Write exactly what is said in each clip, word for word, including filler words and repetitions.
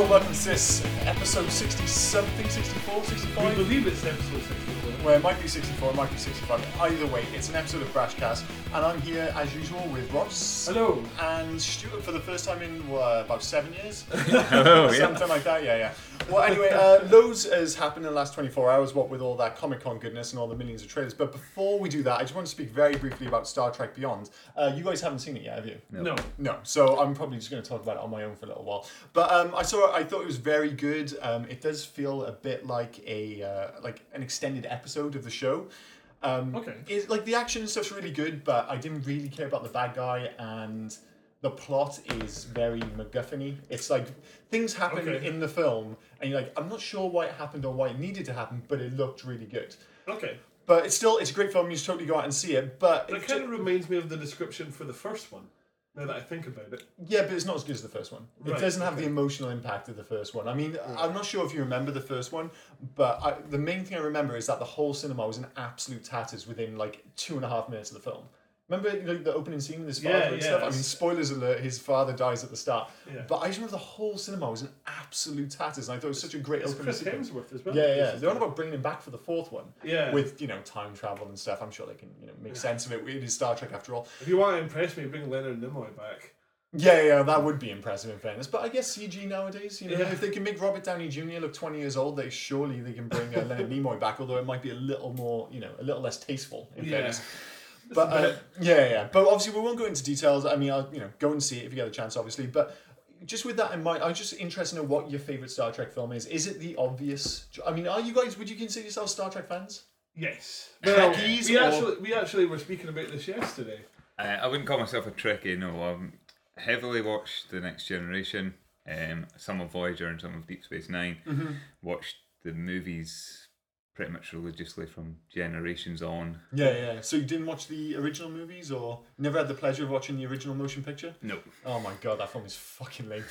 and welcome to this episode sixty something, sixty-four, sixty-five? We believe it's episode sixty-four. Well, it might be sixty-four, it might be sixty-five. Either way, it's an episode of Brashcast, and I'm here as usual with Ross. Hello. And Stuart for the first time in uh, about seven years. Oh, yeah. Something like that, yeah, yeah. Well, anyway, uh, loads has happened in the last twenty-four hours, what with all that Comic-Con goodness and all the millions of trailers. But before we do that, I just want to speak very briefly about Star Trek Beyond. Uh, you guys haven't seen it yet, have you? No. No, so I'm probably just going to talk about it on my own for a little while. But um, I saw it. I thought it was very good. Um, it does feel a bit like a uh, like an extended episode of the show. Um, Okay. It's, like the action and stuff's really good, but I didn't really care about the bad guy, and the plot is very MacGuffin-y. It's like things happen Okay. in the film, and you're like, I'm not sure why it happened or why it needed to happen, but it looked really good. Okay. But it's still it's a great film. You should totally go out and see it. But But it kind of reminds me of the description for the first one, now that I think about it. yeah, but it's not as good as the first one. It Right, doesn't have okay. the emotional impact of the first one. I mean, I'm not sure if you remember the first one, but I, the main thing I remember is that the whole cinema was in absolute tatters within like two and a half minutes of the film. Remember like, the opening scene with his father Yeah, and yeah, stuff? I that's- mean, spoilers alert, his father dies at the start. Yeah. But I just remember the whole cinema was in absolute tatters, and I thought it was such a great It's opening Chris sequence. Hemsworth as well. Yeah, yeah. Basically. They're on about bringing him back for the fourth one. Yeah. With, you know, time travel and stuff. I'm sure they can, you know, make sense of it. It is Star Trek after all. If you want to impress me, bring Leonard Nimoy back. Yeah, yeah, that would be impressive in fairness. But I guess C G nowadays, you know, Yeah. if they can make Robert Downey Junior look twenty years old, they surely they can bring uh, Leonard Nimoy back, although it might be a little more, you know, a little less tasteful in Yeah. fairness. Just But a uh, bit. yeah, yeah. But obviously we won't go into details. I mean, I'll, you know, go and see it if you get a chance, obviously. But just with that in mind, I'm just interested in what your favorite Star Trek film is. Is it the obvious? I mean, are you guys? Would you consider yourselves Star Trek fans? Yes. Well, Trekkies we or- actually we actually were speaking about this yesterday. Uh, I wouldn't call myself a Trekkie, no. Um, heavily watched The Next Generation, um, some of Voyager and some of Deep Space Nine. Mm-hmm. Watched the movies pretty much religiously from generations on. Yeah, yeah. So you didn't watch the original movies, or never had the pleasure of watching the original motion picture? No. Oh my god, that film is fucking lame.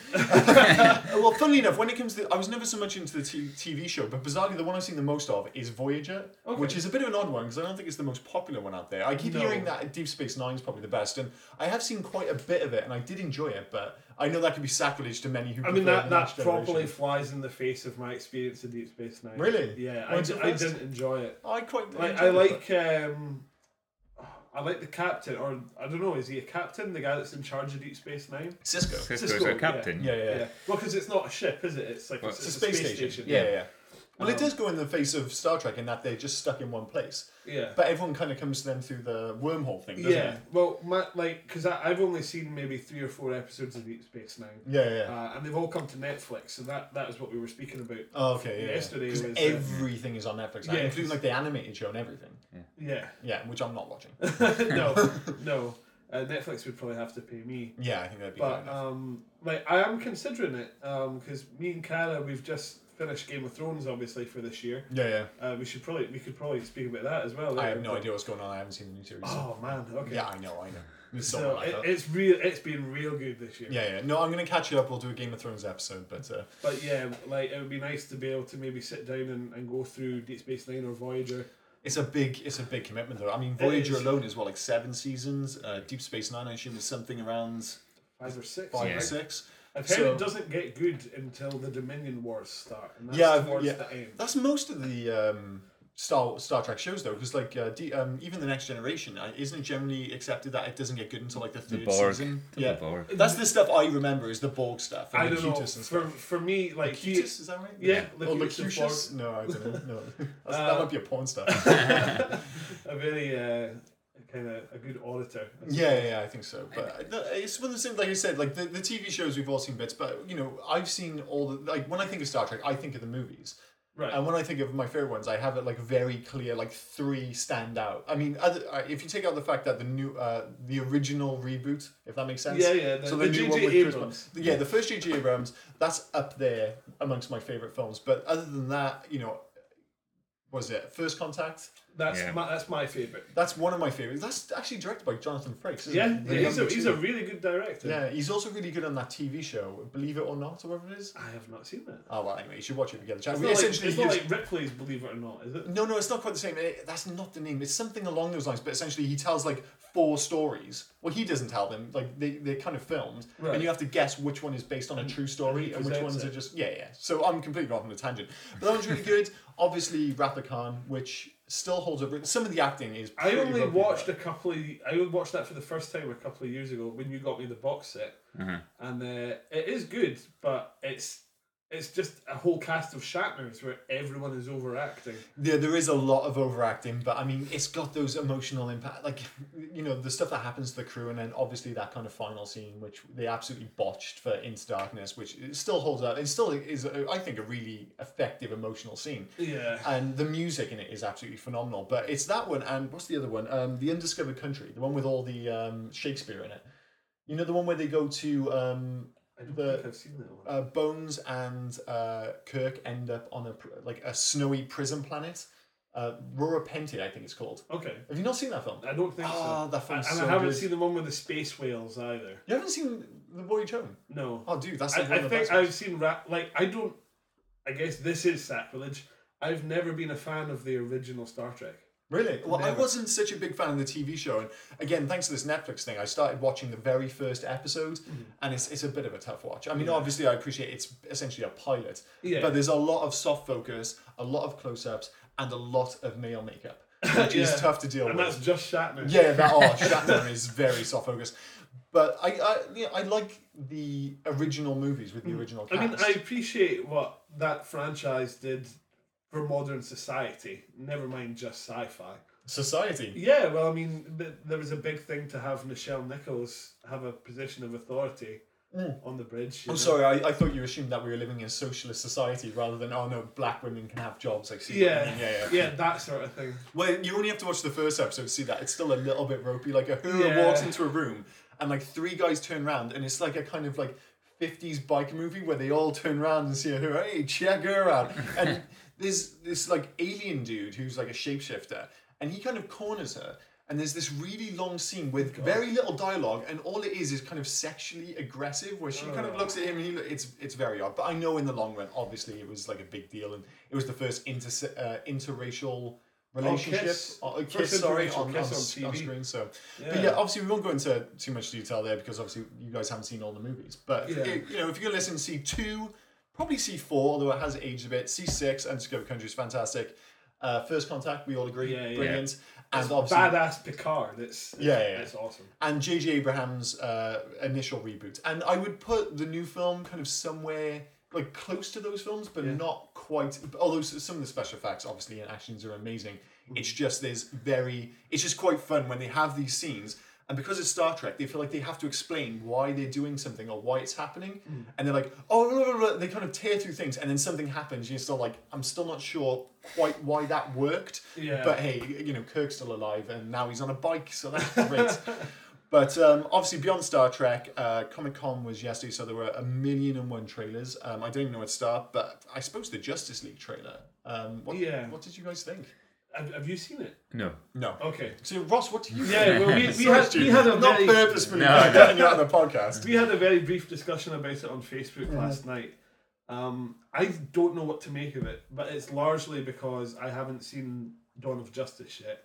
Well, funnily enough, when it comes to, I was never so much into the t- TV show, but bizarrely, the one I've seen the most of is Voyager, Okay. which is a bit of an odd one because I don't think it's the most popular one out there. I keep No. hearing that Deep Space Nine is probably the best, and I have seen quite a bit of it, and I did enjoy it, but I know that could be sacrilege to many who. I mean, prefer that, the that Next Generation. properly flies in the face of my experience in Deep Space Nine. Really? Yeah, I, When's d- it I first? didn't enjoy it. I quite. Like, enjoyed I it, like, um, I like the captain, or I don't know, is he a captain? The guy that's in charge of Deep Space Nine? but Cisco. Cisco's Cisco, a yeah. captain. Yeah, yeah. Yeah. Well, because it's not a ship, is it? It's like Well, it's, It's it's a space, station. Yeah, yeah. yeah. Well, it Um, does go in the face of Star Trek in that they're just stuck in one place. Yeah. But everyone kind of comes to them through the wormhole thing, doesn't Yeah. it? Well, my, like, because I've only seen maybe three or four episodes of Deep Space Nine. Yeah, yeah. Uh, and they've all come to Netflix, so that, that is what we were speaking about. Oh, okay, yeah. Yesterday Because was, uh, everything is on Netflix now, yeah, including 'cause- like the animated show and everything. Yeah. Yeah, which I'm not watching. no, no. Uh, Netflix would probably have to pay me. Yeah, I think that'd be fair But enough. um, like I am considering it because me and Cara, we've just finished Game of Thrones, obviously, for this year. Yeah, yeah. Uh, we should probably we could probably speak about that as well. I later, have no but- idea what's going on. I haven't seen the new series. Oh man, okay. Yeah, I know, I know. There's so, So like it, that. it's real. It's been real good this year. Yeah, yeah. No, I'm gonna catch it up. We'll do a Game of Thrones episode, but uh, But yeah, like it would be nice to be able to maybe sit down and, and go through Deep Space Nine or Voyager. it's a big, it's a big commitment though. I mean, It Voyager is. alone is what like seven seasons. Uh, Deep Space Nine, I assume, is something around Five or six. five Yeah. or six. I've heard So- it doesn't get good until the Dominion Wars start, and that's Yeah, I've- towards yeah. the end. That's most of the um, Star Star Trek shows though, because like uh, D, um, even the Next Generation, uh, isn't it generally accepted that it doesn't get good until like the The third Borg. season? The Yeah, Borg. that's the stuff I remember is the Borg stuff. And I the don't know. Locutus and For stuff. for me, like he, Locutus, is that right? yeah, Oh, Locutus and Locutus? No, I don't know. No, That's, Uh, that might be a porn star. a very uh, kind of a good auditor. I Yeah, suppose. yeah, yeah, I think so. But uh, it's one of the same, like I said, like the, the T V shows we've all seen bits, but you know, I've seen all the like when I think of Star Trek, I think of the movies. Right. And when I think of my favorite ones, I have it like very clear, like three stand out. I mean, other, uh, if you take out the fact that the new, uh, the original reboot, if that makes sense. Yeah, yeah. The, So the the new J one J with Chris Abrams. Yeah, the first J J Abrams, that's up there amongst my favorite films. But other than that, you know, was it First Contact? That's Yeah. my that's my favourite. That's one of my favorites. That's actually directed by Jonathan Frakes, isn't Yeah, it? The yeah, he's a younger he's two. a really good director. Yeah, he's also really good on that T V show, Believe It or Not, or whatever it is. I have not seen that. Oh well, anyway, you should watch it if you get a chance. It's We not, like, essentially it's not use- like Ripley's Believe It or Not, is it? No, no, it's not quite the same. It, that's not the name. It's something along those lines. But essentially, he tells like four stories. Well, he doesn't tell them. Like they they're kind of filmed, Right. and you have to guess which one is based on a true story and and, he which presents ones it. are just yeah, yeah. So I'm completely off on a tangent. But that one's really good. Obviously, Rathacon, which still holds up. Some of the acting is. I pretty only rugby, watched but- a couple of. I watched that for the first time a couple of years ago when you got me the box set, Uh-huh. and uh, it is good, but it's it's just a whole cast of Shatners where everyone is overacting. Yeah, there is a lot of overacting, but I mean, it's got those emotional impact, like you know, the stuff that happens to the crew, and then obviously that kind of final scene, which they absolutely botched for Into Darkness, which it still holds up. It still is, a, I think, a really effective emotional scene, Yeah. and the music in it is absolutely phenomenal. But it's that one, and what's the other one? Um, the Undiscovered Country, the one with all the um, Shakespeare in it. You know, the one where they go to. Um, I don't the- think I've seen that one. uh, Bones and uh, Kirk end up on a pr- like a snowy prison planet. Uh, Rura Pente, I think it's called. Okay. Have you not seen that film? I don't think Ah, so. that film's and so I haven't good. seen the one with the space whales either. You haven't seen The Voyage Home? No. Oh, dude, that's I, like one I of the think best I've ones. seen ra- like I don't. I guess this is sacrilege. I've never been a fan of the original Star Trek. Really? Well, I Never. wasn't such a big fan of the T V show, and again, thanks to this Netflix thing, I started watching the very first episode, and it's it's a bit of a tough watch. I mean, Yeah. obviously, I appreciate it's essentially a pilot, Yeah. but there's a lot of soft focus, a lot of close-ups, and a lot of male makeup, which is Yeah. tough to deal And with. that's just Shatner. Yeah, that oh, Shatner is very soft focus, but I I yeah, I like the original movies with the original I cast. mean, I appreciate what that franchise did for modern society. Never mind just sci-fi. Society. Yeah, well, I mean, th- there was a big thing to have Nichelle Nichols have a position of authority on the bridge. you I'm know? sorry, I, I thought you assumed that we were living in a socialist society rather than oh no, black women can have jobs. Like see what I Yeah, mean? yeah, yeah, yeah, that sort of thing. Well, you only have to watch the first episode to see that it's still a little bit ropey. Like a Uhura Yeah. walks into a room and like three guys turn around and it's like a kind of like fifties bike movie where they all turn around and see her. Hey, check her out. And there's this like alien dude who's like a shapeshifter and he kind of corners her. And there's this really long scene with very little dialogue, and all it is is kind of sexually aggressive, where she kind of Oh. looks at him, and he, lo- it's it's very odd. But I know in the long run, obviously, it was like a big deal, and it was the first inter uh, interracial relationship, kiss. uh, First kiss, sorry, interracial on, kiss on, on s- T V. on screen. So, Yeah. but yeah, obviously, we won't go into too much detail there because obviously you guys haven't seen all the movies. But Yeah. it- you know, if you're gonna listen, see two, probably see four, although it has aged a bit. See six, Undiscovered Country is fantastic. Uh, First Contact, we all agree, Yeah, yeah. brilliant. And It's obviously, badass Picard. It's, it's Yeah, yeah, yeah. it's awesome. and J J Abrams' uh, initial reboot. And I would put the new film kind of somewhere like close to those films, but Yeah. not quite. Although s- some of the special effects, obviously, and actions are amazing. It's just there's very. It's just quite fun when they have these scenes. And because it's Star Trek, they feel like they have to explain why they're doing something or why it's happening. And they're like, oh, blah, blah, blah. They kind of tear through things, and then something happens. You're still like, I'm still not sure quite why that worked. Yeah. But hey, you know, Kirk's still alive, and now he's on a bike, so that's great. But um, obviously, beyond Star Trek, uh, Comic Con was yesterday, so there were a million and one trailers. Um, I don't even know where to start, but I suppose the Justice League trailer. Um, what, Yeah. what did you guys think? Have, have you seen it? No. No. Okay. So Ross, what do you Yeah, think? well, we, we, Sorry, had, Stu, we had a I'm not very... purposefully No. getting you on the podcast. We had a very brief discussion about it on Facebook last night. Um, I don't know what to make of it, but it's largely because I haven't seen Dawn of Justice yet.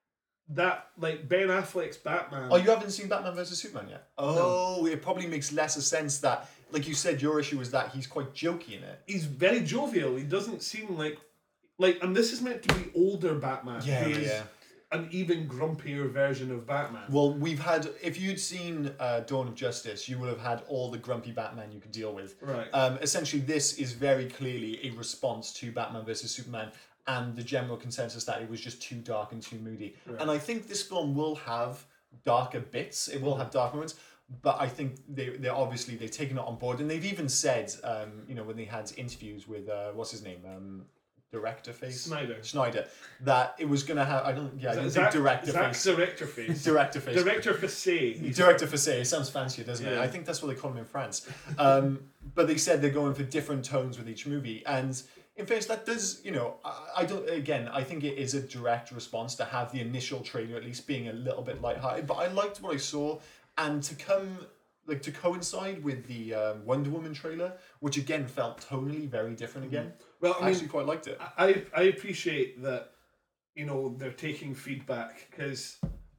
That, like, Ben Affleck's Batman... Oh, you haven't seen Batman versus Superman yet? Oh, it probably makes lesser sense that, like you said, your issue was that he's quite jokey in it. He's very jovial. He doesn't seem like... Like, and this is meant to be older Batman. Yeah, who is yeah. an even grumpier version of Batman. Well, we've had, if you'd seen uh, Dawn of Justice, you would have had all the grumpy Batman you could deal with. Right. Um, essentially, this is very clearly a response to Batman versus Superman and the general consensus that it was just too dark and too moody. Right. And I think this film will have darker bits. It will have dark moments. But I think they they obviously they've taken it on board, and they've even said, um, you know, when they had interviews with uh, what's his name, um, director face Snyder. Schneider, that it was gonna have. I don't. Yeah, I don't Zach, think director Zach's face. director face. Director face. Director Facet. He's- Director for say, it sounds fancier, doesn't it? Yeah. I think that's what they call him in France. Um, but they said they're going for different tones with each movie, and in fairness, that does, you know, I, I don't, again, I think it is a direct response to have the initial trailer at least being a little bit lighthearted, but I liked what I saw, and to come, like, to coincide with the um, Wonder Woman trailer, which again felt tonally very different again. Well, I I mean, actually quite liked it. I I appreciate that, you know, they're taking feedback because,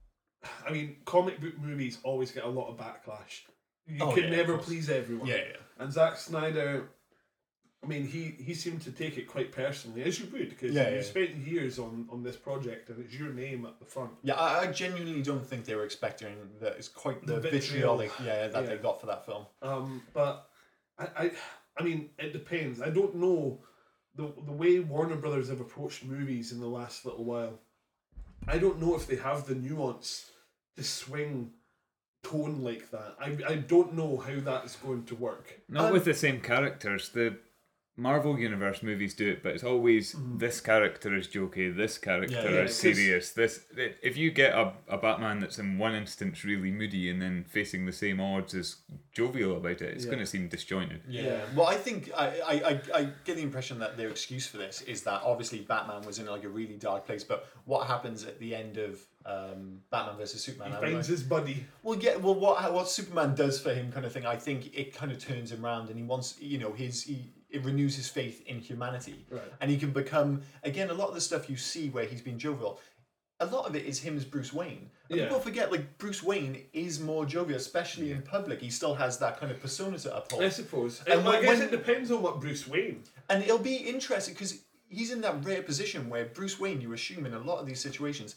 I mean, comic book movies always get a lot of backlash. You Oh, can yeah, of never course. please everyone. Yeah, yeah. And Zack Snyder, I mean, he, he seemed to take it quite personally, as you would, because Yeah, you yeah. spent years on, on this project and it's your name at the front. Yeah, I, I genuinely don't think they were expecting that. It's quite the The vitriol. vitriolic, yeah, that Yeah. they got for that film. Um, but I, I I mean, it depends. I don't know the the way Warner Brothers have approached movies in the last little while. I don't know if they have the nuance to swing tone like that. I I don't know how that's going to work. Not Um, with the same characters. The Marvel Universe movies do it, but it's always this character is jokey, this character Yeah, yeah, is 'cause- serious. This if you get a, a Batman that's in one instance really moody and then facing the same odds as jovial about it, it's Yeah. going to seem disjointed. Yeah. Yeah. Well, I think I, I, I, I get the impression that their excuse for this is that obviously Batman was in like a really dark place, but what happens at the end of um, Batman versus Superman? He I finds like- his buddy. Well, yeah. Well, what what Superman does for him, kind of thing. I think it kind of turns him around, and he wants, you know, his he it renews his faith in humanity, Right. and he can become again a lot of the stuff you see where he's been jovial. A lot of it is him as Bruce Wayne. And Yeah. people forget, like, Bruce Wayne is more jovial, especially in public. He still has that kind of persona to uphold. I suppose. And And I when- guess when- it depends on what Bruce Wayne. And it'll be interesting because he's in that rare position where Bruce Wayne, you assume in a lot of these situations,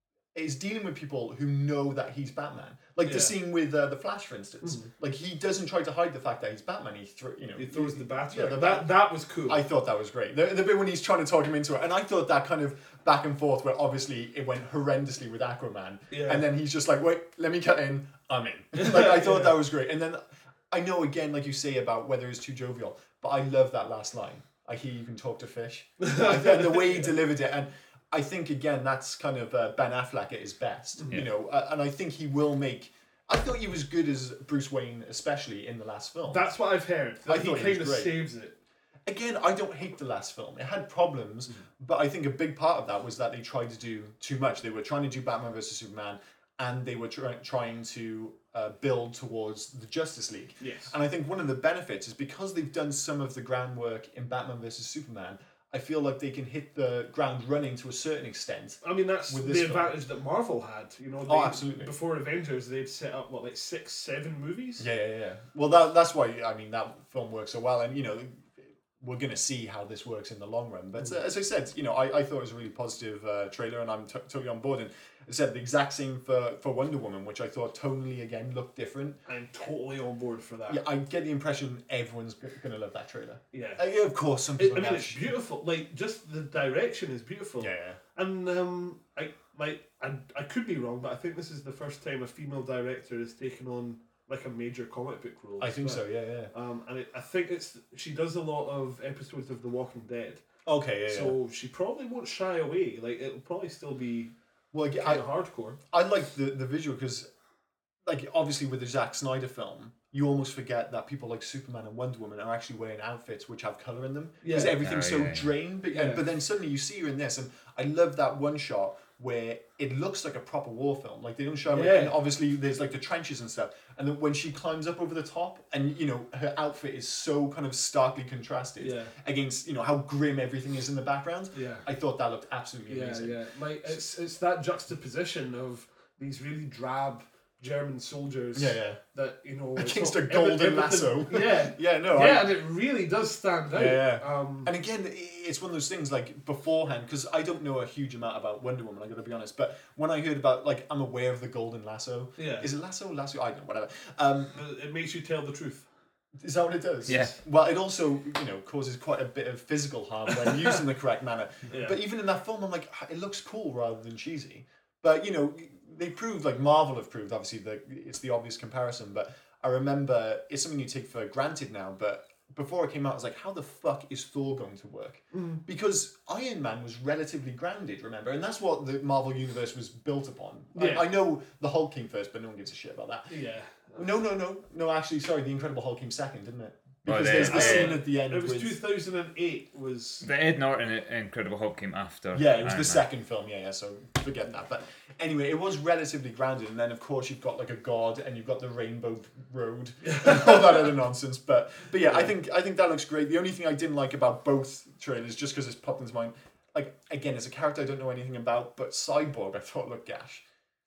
is dealing with people who know that he's Batman. Like Yeah. the scene with uh, the Flash, for instance. Mhm. Like he doesn't try to hide the fact that he's Batman. He throw, you know, He throws the bat. Yeah, around. the that bat. that was cool. I thought that was great. The, the bit when he's trying to talk him into it, and I thought that kind of back and forth, where obviously it went horrendously with Aquaman, Yeah. and then he's just like, "Wait, let me cut in. I'm in." Like I thought Yeah. that was great, and then I know again, like you say about whether it's too jovial, but I love that last line. I hear you can talk to fish, and the way he delivered it, and I think again that's kind of uh, Ben Affleck at his best, Yeah. you know, uh, and I think he will make. I thought he was good as Bruce Wayne, especially in the last film. That's what I've heard. I That he thought he kind was of great. saves it. Again, I don't hate the last film. It had problems, but I think a big part of that was that they tried to do too much. They were trying to do Batman versus Superman, and they were try- trying to uh, build towards the Justice League. Yes. And I think one of the benefits is because they've done some of the groundwork in Batman versus Superman, I feel like they can hit the ground running to a certain extent. I mean, that's With the this film. advantage that Marvel had. You know, they, Oh, absolutely. Before Avengers, they'd set up what, like six, seven movies. Yeah, yeah, yeah. Well, that, that's why, I mean, that film works so well. And, you know, we're going to see how this works in the long run. But uh, as I said, you know, I, I thought it was a really positive uh, trailer, and I'm t- totally on board. And I said the exact same for, for Wonder Woman, which I thought tonally, again, looked different. I'm totally on board for that. Yeah, I get the impression everyone's going to love that trailer. Yeah. Uh, yeah, of course, some It- people I mean, have- it's beautiful. Like, just the direction is beautiful. Yeah, yeah. And um, I like I I could be wrong, but I think this is the first time a female director has taken on like a major comic book role. I think as so, well. yeah, yeah. Um, and it, I think it's she does a lot of episodes of The Walking Dead, Okay, yeah, yeah. so she probably won't shy away. Like it'll probably still be Well, again, kind I, of hardcore. I like the, the visual because, like, obviously with the Zack Snyder film, you almost forget that people like Superman and Wonder Woman are actually wearing outfits which have color in them because Yeah. everything's Oh, so yeah, yeah. drained. But, Yeah. and, but then suddenly you see her in this, and I love that one shot where it looks like a proper war film. Like they don't show it, Yeah. and obviously there's like the trenches and stuff. And then when she climbs up over the top, and you know her outfit is so kind of starkly contrasted Yeah. against you know how grim everything is in the background. Yeah. I thought that looked absolutely Yeah, amazing. yeah. Like it's it's that juxtaposition of these really drab German soldiers. Yeah, yeah. That you know it's Against not- a golden everything- lasso. Yeah. Yeah, no. I- Yeah, and it really does stand out. Yeah, Um, And again, it's one of those things like beforehand, because I don't know a huge amount about Wonder Woman, I gotta be honest, but when I heard about, like, I'm aware of the golden lasso. Yeah. Is it lasso or lasso? I don't know, whatever. Um, it makes you tell the truth. is that what it does? Yeah. Well, it also, you know, causes quite a bit of physical harm when used in the correct manner. Yeah. But even in that film, I'm like, it looks cool rather than cheesy. But, you know, they proved, like Marvel have proved, obviously, the, it's the obvious comparison, but I remember, it's something you take for granted now, but before it came out, I was like, how the fuck is Thor going to work? Mm. Because Iron Man was relatively grounded, remember? And that's what the Marvel Universe was built upon. Yeah. I, I know the Hulk came first, but no one gives a shit about that. Yeah. No, no, no. No, actually, sorry, the Incredible Hulk came second, didn't it? Because Oh, there's the- the uh, scene at the end It was with... two thousand eight. Was The Ed Norton Incredible Hulk came after. Yeah, it was Iron the Man. second film, yeah, yeah, so forget that. But anyway, it was relatively grounded, and then of course you've got like a god, and you've got the Rainbow Road, and all that other nonsense. But but yeah, I think I think that looks great. The only thing I didn't like about both trailers, just because it's popped into mind, like again, it's a character I don't know anything about, but Cyborg I thought looked gash.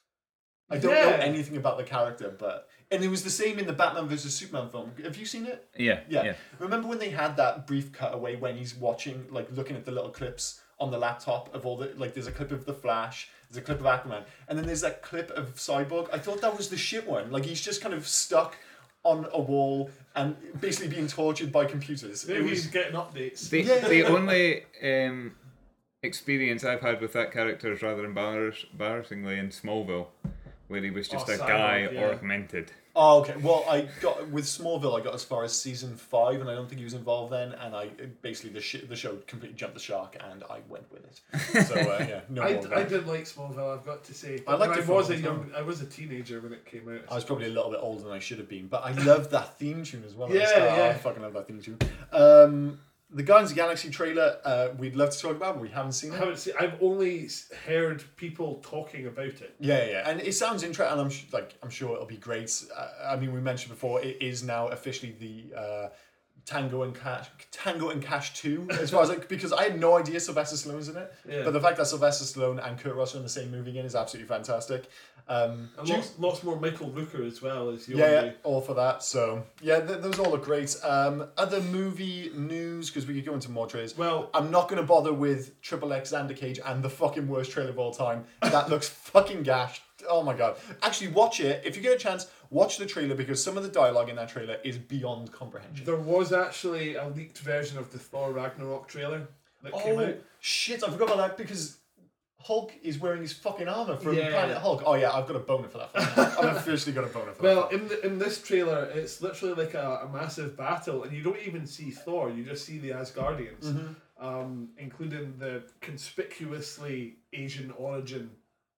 I don't know Yeah. anything about the character, but and it was the same in the Batman versus Superman film. Have you seen it? Yeah, Yeah. yeah. Remember when they had that brief cutaway when he's watching, like looking at the little clips on the laptop of all the, like there's a clip of The Flash, there's a clip of Aquaman, and then there's that clip of Cyborg. I thought that was the shit one. Like he's just kind of stuck on a wall and basically being tortured by computers. It maybe was, he's getting updates. The, Yeah. the only um, experience I've had with that character is rather embarrass- embarrassingly in Smallville, where he was just Oh, a Cyborg, guy yeah. augmented. Oh, okay. Well, I got with Smallville. I got as far as season five, and I don't think he was involved then. And I basically the sh- the show completely jumped the shark, and I went with it. So uh, yeah, no I, more. of I that. did like Smallville. I've got to say. I liked When it for a was a long young. I was a teenager when it came out. I was probably a little bit older than I should have been, but I love that theme tune as well. at the Yeah, start. yeah. I fucking love that theme tune. Um, the Guardians of the Galaxy trailer, uh, we'd love to talk about, but we haven't seen I it. haven't seen. I've only s- heard people talking about it. Yeah, yeah, and it sounds interesting. And I'm sh- like, I'm sure it'll be great. Uh, I mean, we mentioned before, it is now officially the uh, Tango and Cash, Tango and Cash two, as far as like, because I had no idea Sylvester Stallone's in it, Yeah. but the fact that Sylvester Stallone and Kurt Russell in the same movie again is absolutely fantastic. Um, And do you- lots, lots more Michael Rooker as well as you. yeah, yeah, all for that. So yeah, th- those all look great. Um, other movie news, because we could go into more trailers. Well, I'm not going to bother with Triple X Xander Cage and the fucking worst trailer of all time. That looks fucking gash. Oh my god. Actually, watch it. If you get a chance, watch the trailer because some of the dialogue in that trailer is beyond comprehension. there was actually a leaked version of the Thor Ragnarok trailer that came Oh, out. shit. I forgot about that because Hulk is wearing his fucking armor from Yeah. Planet Hulk. Oh yeah, I've got a boner for that film. I've officially got a boner for Well, that film. in the, in this trailer, it's literally like a, a massive battle, and you don't even see Thor. You just see the Asgardians, Mm-hmm. um, including the conspicuously Asian origin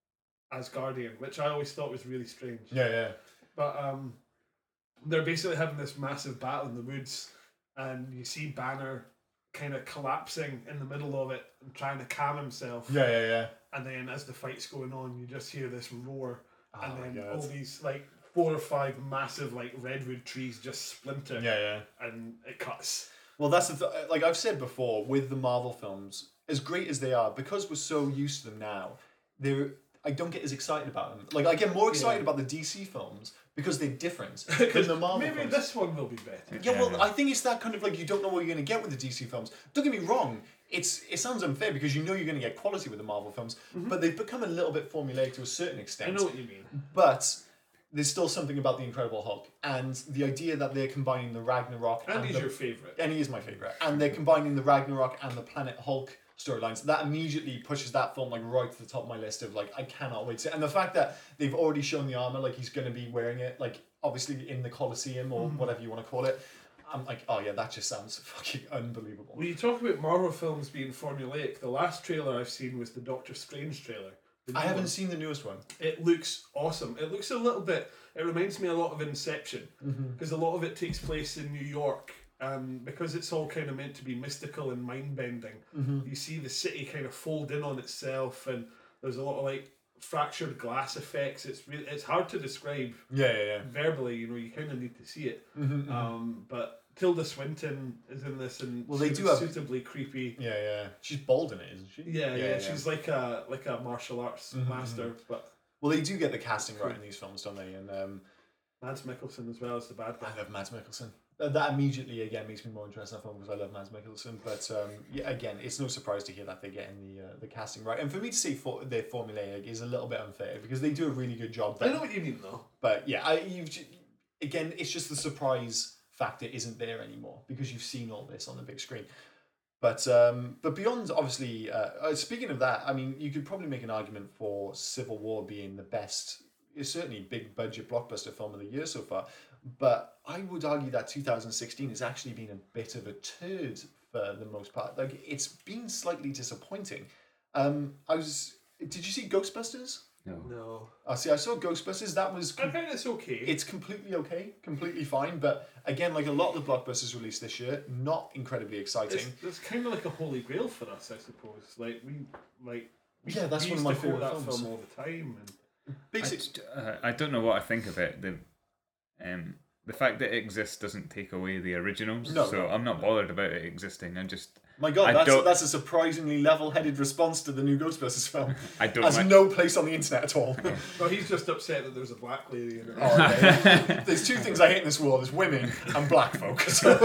Asgardian, which I always thought was really strange. Yeah, yeah. But um, they're basically having this massive battle in the woods, and you see Banner kind of collapsing in the middle of it and trying to calm himself. Yeah, yeah, yeah. And then as the fight's going on, you just hear this roar, Oh and my then God. all these like four or five massive like redwood trees just splinter, Yeah, yeah. and it cuts. Well, that's the th- like I've said before with the Marvel films, as great as they are, because we're so used to them now, they're I don't get as excited about them. Like I get more excited Yeah. about the D C films because they're different than the Marvel Maybe films. this one will be better. Yeah, well, Yeah. I think it's that kind of like you don't know what you're going to get with the D C films. Don't get me wrong. It's it sounds unfair because you know you're going to get quality with the Marvel films, but they've become a little bit formulaic to a certain I extent. know what you mean. But there's still something about the Incredible Hulk and the idea that they're combining the Ragnarok And and he's the your favourite. and he is my favorite. And they're combining the Ragnarok and the Planet Hulk storylines. That immediately pushes that film like right to the top of my list of like I cannot wait to. And the fact that they've already shown the armor, like he's going to be wearing it, like obviously in the Colosseum or whatever you want to call it. I'm like, oh yeah, that just sounds fucking unbelievable. When you talk about Marvel films being formulaic, the last trailer I've seen was the Doctor Strange trailer. The I new haven't one. seen the newest one. It looks awesome. It looks a little bit. It reminds me a lot of Inception Mm-hmm. because a lot of it takes place in New York, and because it's all kind of meant to be mystical and mind bending. Mm-hmm. You see the city kind of fold in on itself, and there's a lot of like fractured glass effects. It's really it's hard to describe Yeah, yeah, yeah. verbally. You know, you kind of need to see it. Mm-hmm, Um, but Tilda Swinton is in this, and Well, they she's do have- suitably creepy. Yeah, yeah. She's bold in it, isn't she? Yeah, yeah, she's like a like a martial arts Mhm, master, but Well, they do get the casting right in these films, don't they? And um, Mads Mikkelsen as well as the bad guy. I love Mads Mikkelsen. Uh, That immediately again makes me more interested in that film because I love Mads Mikkelsen. But um, yeah, again, it's no surprise to hear that they're getting the uh, the casting right. And for me to say for, they're formulaic is a little bit unfair because they do a really good job. I There. know what you mean though. But yeah, I you've j- again, it's just the surprise factor isn't there anymore because you've seen all this on the big screen. But um, but beyond obviously, uh, uh, speaking of that, I mean, you could probably make an argument for Civil War being the best, it's certainly big budget blockbuster film of the year so far. But I would argue that two thousand sixteen has actually been a bit of a turd for the most part. Like it's been slightly disappointing. Um, I was. Did you see Ghostbusters? No. No. I see. I saw Ghostbusters. That was. I think it's okay. It's completely okay, completely fine. But again, like a lot of the blockbusters released this year, not incredibly exciting. It's, it's kind of like a holy grail for us, I suppose. Like we like. We, Yeah, that's we one of used my to quote favourite that films. film all the time. And Basic. I, st- uh, I don't know what I think of it. The um the fact that it exists doesn't take away the originals. No, so no, I'm not bothered about it existing. I just My God, I that's don't- that's a surprisingly level-headed response to the new Ghostbusters film. I don't Has like. no place on the internet at all. well, he's just upset that there's a black lady in it. Oh, okay. There's two things I hate in this world: there's women and black folk.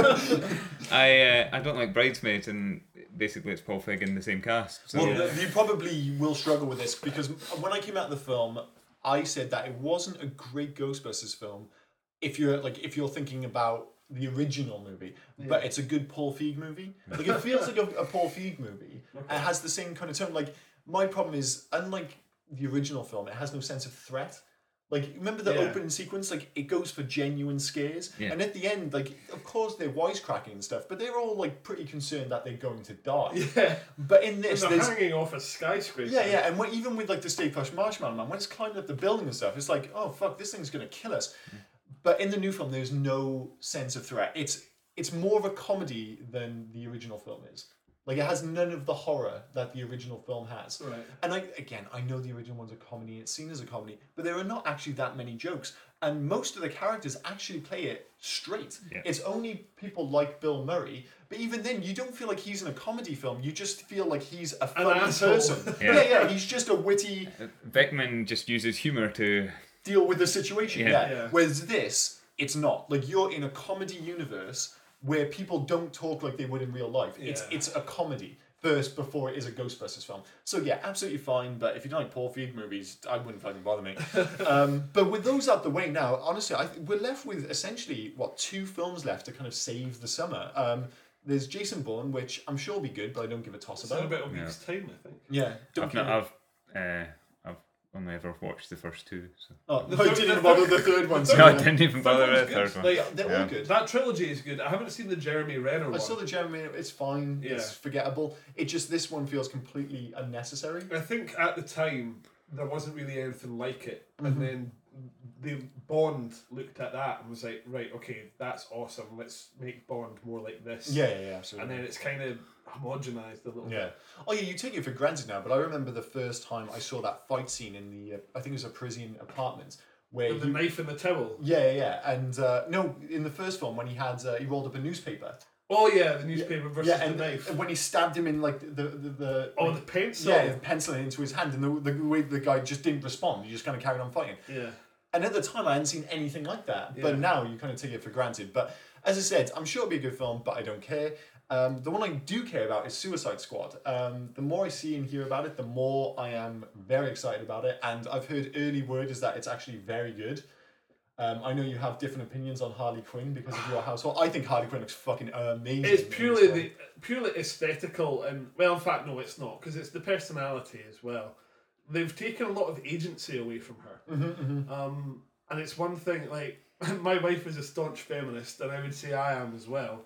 I uh, I don't like Bridesmaids, and basically it's Paul Feig in the same cast. So Well, Yeah. th- you probably will struggle with this because when I came out of the film, I said that it wasn't a great Ghostbusters film if you're like if you're thinking about the original movie, but it's a good Paul Feig movie. Like it feels like a, a Paul Feig movie. Okay. It has the same kind of tone. Like my problem is, unlike the original film, it has no sense of threat. Like remember the Yeah. opening sequence? Like it goes for genuine scares, Yeah. and at the end, like of course they're wisecracking and stuff, but they're all like pretty concerned that they're going to die. Yeah. But in And this, they're there's hanging off a skyscraper. yeah, yeah, and when, even with like the Stay Puft Marshmallow Man, when it's climbing up the building and stuff, it's like, oh fuck, this thing's gonna kill us. But in the new film, there's no sense of threat. It's it's more of a comedy than the original film is. Like it has none of the horror that the original film has. Right. And I again, I know the original one's a comedy. It's seen as a comedy, but there are not actually that many jokes, and most of the characters actually play it straight. Yeah. It's only people like Bill Murray, but even then, you don't feel like he's in a comedy film. You just feel like he's a funny asshole. person. Yeah. yeah, yeah, he's just a witty Beckman just uses humour to. deal with the situation. Yeah. Yeah. Yeah. Whereas this, it's not. Like you're in a comedy universe where people don't talk like they would in real life. It's Yeah. it's a comedy first before it is a Ghostbusters film. So yeah, absolutely fine. But if you don't like Paul Feig movies, I wouldn't fucking bother me. um, but with those out the way now, honestly, I th- we're left with essentially what two films left to kind of save the summer. Um, there's Jason Bourne, which I'm sure will be good, but I don't give a toss It's in about. about a week's time, I think. Yeah, don't I've not. care. I've. Uh, I've only ever watched the first two. So. Oh, The no, I third- didn't the even bother third- the third one. the so No, I yeah. didn't even bother one's with the good. third one. Like, they're all Yeah. good. That trilogy is good. I haven't seen the Jeremy Renner I one. saw the Jeremy. It's fine. It's Yeah. forgettable. It just this one feels completely unnecessary. I think at the time there wasn't really anything like it, Mm-hmm. and then the Bond looked at that and was like, right, okay, that's awesome. Let's make Bond more like this. Yeah, yeah, yeah, And absolutely. then it's kind of homogenized a little Yeah. bit. Oh yeah, you take it for granted now, but I remember the first time I saw that fight scene in the uh, I think it was a Parisian apartment where With the he- knife and the towel. yeah, yeah, yeah, and uh, no, in the first film when he had uh, he rolled up a newspaper. Oh yeah, the newspaper versus yeah, and the knife. when he stabbed him in like the the, the Oh, like, the pencil. yeah, penciling it into his hand, and the, the way the guy just didn't respond, he just kind of carried on fighting. Yeah. And at the time, I hadn't seen anything like that. Yeah. But now you kind of take it for granted. But as I said, I'm sure it'll be a good film, but I don't care. Um, the one I do care about is Suicide Squad. Um, the more I see and hear about it, the more I am very excited about it. And I've heard early word is that it's actually very good. Um, I know you have different opinions on Harley Quinn because of your household. I think Harley Quinn looks fucking amazing. It's in this purely one. the purely aesthetical and well, in fact, no, it's not because it's the personality as well. They've taken a lot of agency away from her. Mm-hmm, Um, and it's one thing like my wife is a staunch feminist, and I would say I am as well.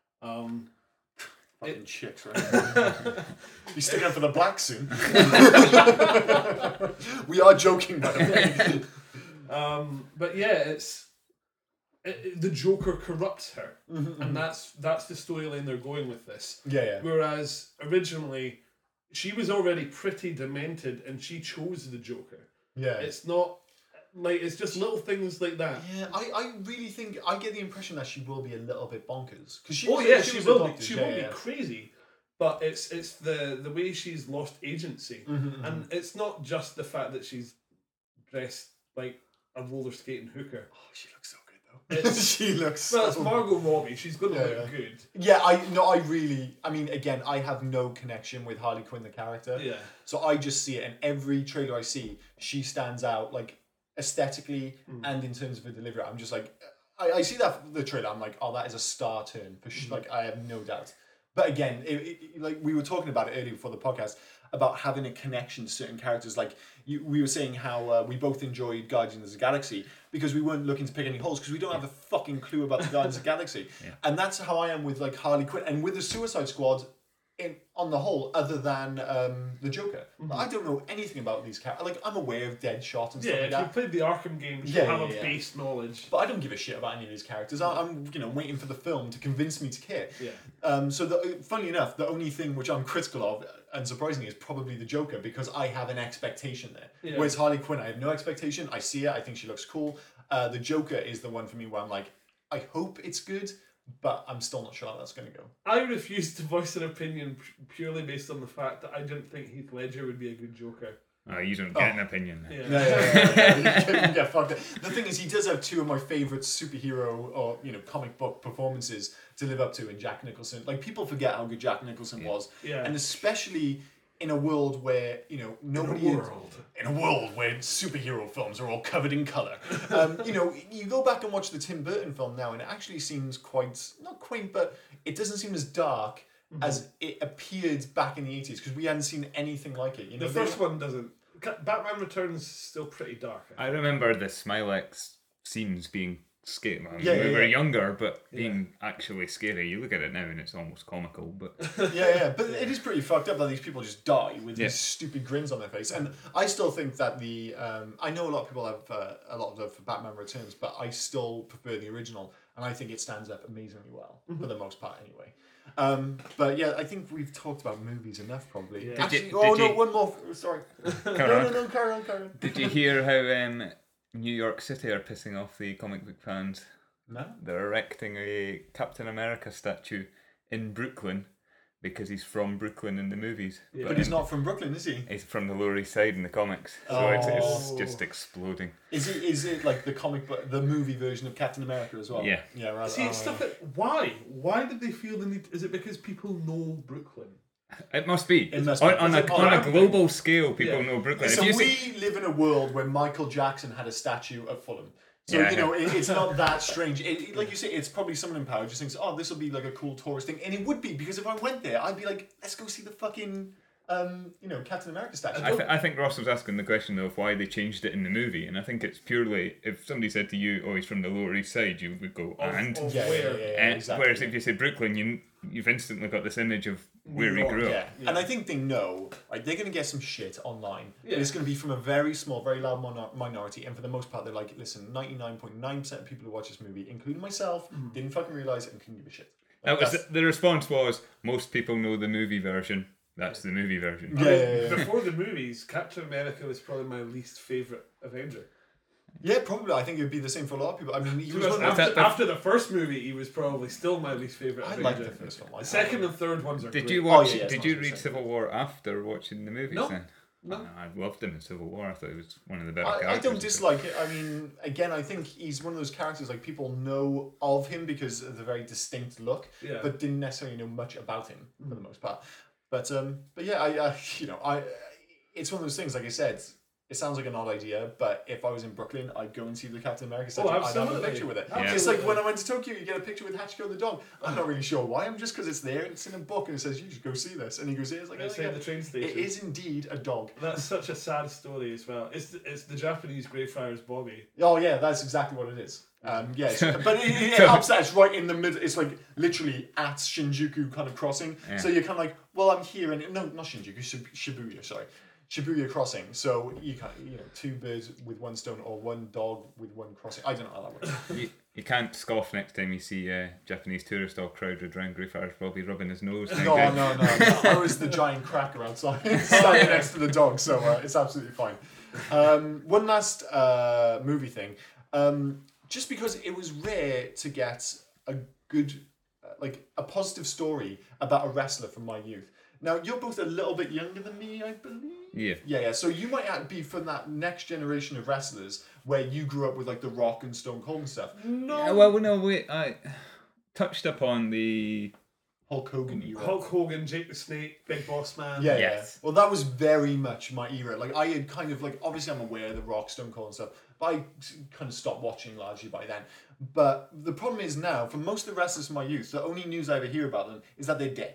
Um, Fucking chicks, right? You sticking up for the blacks soon? We are joking, by the way. um, but yeah, it's it, it- the Joker corrupts her, and that's that's the storyline they're going with this. Yeah, yeah. Whereas originally, she was already pretty demented, and she chose the Joker. Yeah. It's not like it's just little things like that. Yeah, I, I really think I get the impression that she will be a little bit bonkers because she. Oh was- yeah, she, was will be. adopted, She yeah, will yeah. be crazy, but it's it's the the way she's lost agency, Mhm, and it's not just the fact that she's dressed like a roller skating hooker. Oh, she looks so good though. It's- she looks. Well, so it's Margot Robbie. She's gonna Yeah, look yeah. good. Yeah, I no, I really. I mean, again, I have no connection with Harley Quinn the character, Yeah, so I just see it, and every trailer I see, she stands out like aesthetically Mm. and in terms of her delivery. I'm just like, I, I see that the trailer. I'm like, oh, that is a star turn for sure. Like, I have no doubt. But again, it, it, like we were talking about it earlier before the podcast about having a connection to certain characters. Like you, we were saying how uh, we both enjoyed Guardians of the Galaxy because we weren't looking to pick any holes because we don't have a fucking clue about the Guardians of the Galaxy. Yeah. And that's how I am with like Harley Quinn and with the Suicide Squad. in on the whole, other than um, the Joker. Mm-hmm. I don't know anything about these characters. Like, I'm aware of Deadshot and Yeah, stuff like if that. you played the Arkham games, Yeah, you have yeah, a yeah. base knowledge. But I don't give a shit about any of these characters. I, I'm, you know, waiting for the film to convince me to care. Yeah. Um, so, the, funnily enough, the only thing which I'm critical of, and surprisingly, is probably the Joker, because I have an expectation there. Yeah. Whereas Harley Quinn, I have no expectation. I see it. I think she looks cool. Uh, the Joker is the one for me where I'm like, I hope it's good, but I'm still not sure how that's going to go. I refuse to voice an opinion purely based on the fact that I didn't think Heath Ledger would be a good Joker. Oh, you don't get an opinion. Yeah. Yeah, yeah, yeah, yeah. You can get fucked up. The thing is, he does have two of my favourite superhero or you know comic book performances to live up to in Jack Nicholson. Like, people forget how good Jack Nicholson was, Yeah. and especially in a world where you know nobody In a world. in a world where superhero films are all covered in color. Um, you know, you go back and watch the Tim Burton film now, and it actually seems quite not quaint, but it doesn't seem as dark as it appeared back in the eighties because we hadn't seen anything like it. You know, The they- first one doesn't. Ca- Batman Returns is still pretty dark. I I remember the Smilex scenes being scary. I mean, Yeah, we yeah, were yeah. younger, but being actually scary. You look at it now and it's almost comical. But yeah, yeah, but it is pretty fucked up that these people just die with Yeah. these stupid grins on their face. And I still think that the um, I know a lot of people have uh, a lot of love for Batman Returns, but I still prefer the original, and I think it stands up amazingly well for the most part, anyway. Um, but yeah, I think we've talked about movies enough, probably. Yeah. Did Actually, you- oh did no, you- one more. Sorry. no, no, on. no, carry on, carry on. did you hear how um, New York City are pissing off the comic book fans? No. They're erecting a Captain America statue in Brooklyn because he's from Brooklyn in the movies. Yeah. But he's in- not from Brooklyn, is he? He's from the Lower East Side in the comics, so it's, it's Oh. just exploding. Is it? Is it like the comic book, the movie version of Captain America as well? Yeah. Yeah. Right. See, oh, it's stuff yeah. that. Why? Why did they feel the need? Is it because people know Brooklyn? It must be. It must on, be. on, Is a, it on a rampant? global scale, people Yeah. know Brooklyn. So If you we see- live in a world where Michael Jackson had a statue at Fulham. So, Yeah. you know, it, it's not that strange. It, it- like you say, it's probably someone in power just thinks, oh, this will be like a cool tourist thing. And it would be, because if I went there, I'd be like, let's go see the fucking, um, you know, Captain America statue. I, th- I think Ross was asking the question though of why they changed it in the movie, and I think it's purely if somebody said to you, "Oh, he's from the Lower East Side," you would go, Of- "And." of yeah, yeah, where? yeah, yeah, And exactly. whereas if you say Brooklyn, you you've instantly got this image of where he York, grew up. Yeah. Yeah. and I think they know, right, they're going to get some shit online. Yeah. But it's going to be from a very small, very loud minor- minority, and for the most part, they're like, listen, ninety-nine point nine percent of people who watch this movie, including myself, didn't fucking realise it and couldn't give a shit. Like, That was that's- the, the response was most people know the movie version. That's the movie version. Yeah, I mean, yeah, yeah. Before the movies, Captain America was probably my least favorite Avenger. yeah, probably. I think it would be the same for a lot of people. I mean, he was Because one of after, that the- after the first movie, he was probably still my least favorite I Avenger. like the first one. The second and third ones are Did great. you watch? Oh, yeah, yeah, it's did not you so read sad. Civil War after watching the movies? No. Then No. Oh, I loved him in Civil War. I thought he was one of the better I, I characters. don't dislike it. I mean, again, I think he's one of those characters like people know of him because of the very distinct look, Yeah. but didn't necessarily know much about him for the most part. But um, but yeah, I, I you know, I it's one of those things. Like I said, it sounds like an odd idea, but if I was in Brooklyn, I'd go and see the Captain America statue. I'd have a absolutely. picture with it. Yeah. It's like when I went to Tokyo, you get a picture with Hachiko the dog. I'm not really sure why. I'm just because it's there. It's in a book and it says you should go see this, and he goes, "Yeah." It's like, oh, Outside yeah. the train station. It is indeed a dog. That's such a sad story as well. It's the, it's the Japanese Greyfriars Bobby. Oh yeah, that's exactly what it is. Um, yes, but it, it, it helps that it's right in the middle. It's like literally at Shinjuku kind of crossing. Yeah. So you're kind of like, well, I'm here, and no, not Shinjuku, Shib- Shibuya. Sorry, Shibuya crossing. So you kind of, you know, two birds with one stone, or one dog with one crossing. I don't know how that works. You, you can't scoff next time you see a Japanese tourist all crowded around Greyfriars Bobby rubbing his nose. No, no, no, no. I was the giant cracker outside, standing next to the dog, so uh, it's absolutely fine. Um, one last uh, movie thing. Um, just because it was rare to get a good, uh, like, a positive story about a wrestler from my youth. Now, you're both a little bit younger than me, I believe. Yeah. Yeah, yeah. So you might act- be from that next generation of wrestlers where you grew up with, like, The Rock and Stone Cold and stuff. No. Uh, well, no, wait. I touched upon the Hulk Hogan era. Hulk Hogan, Jake the Snake, Big Boss Man. Yeah, Yes. yeah. Well, that was very much my era. Like, I had kind of, like, obviously I'm aware of The Rock, Stone Cold and stuff, but I kind of stopped watching largely by then. But the problem is now, for most of the wrestlers from my youth, the only news I ever hear about them is that they're dead.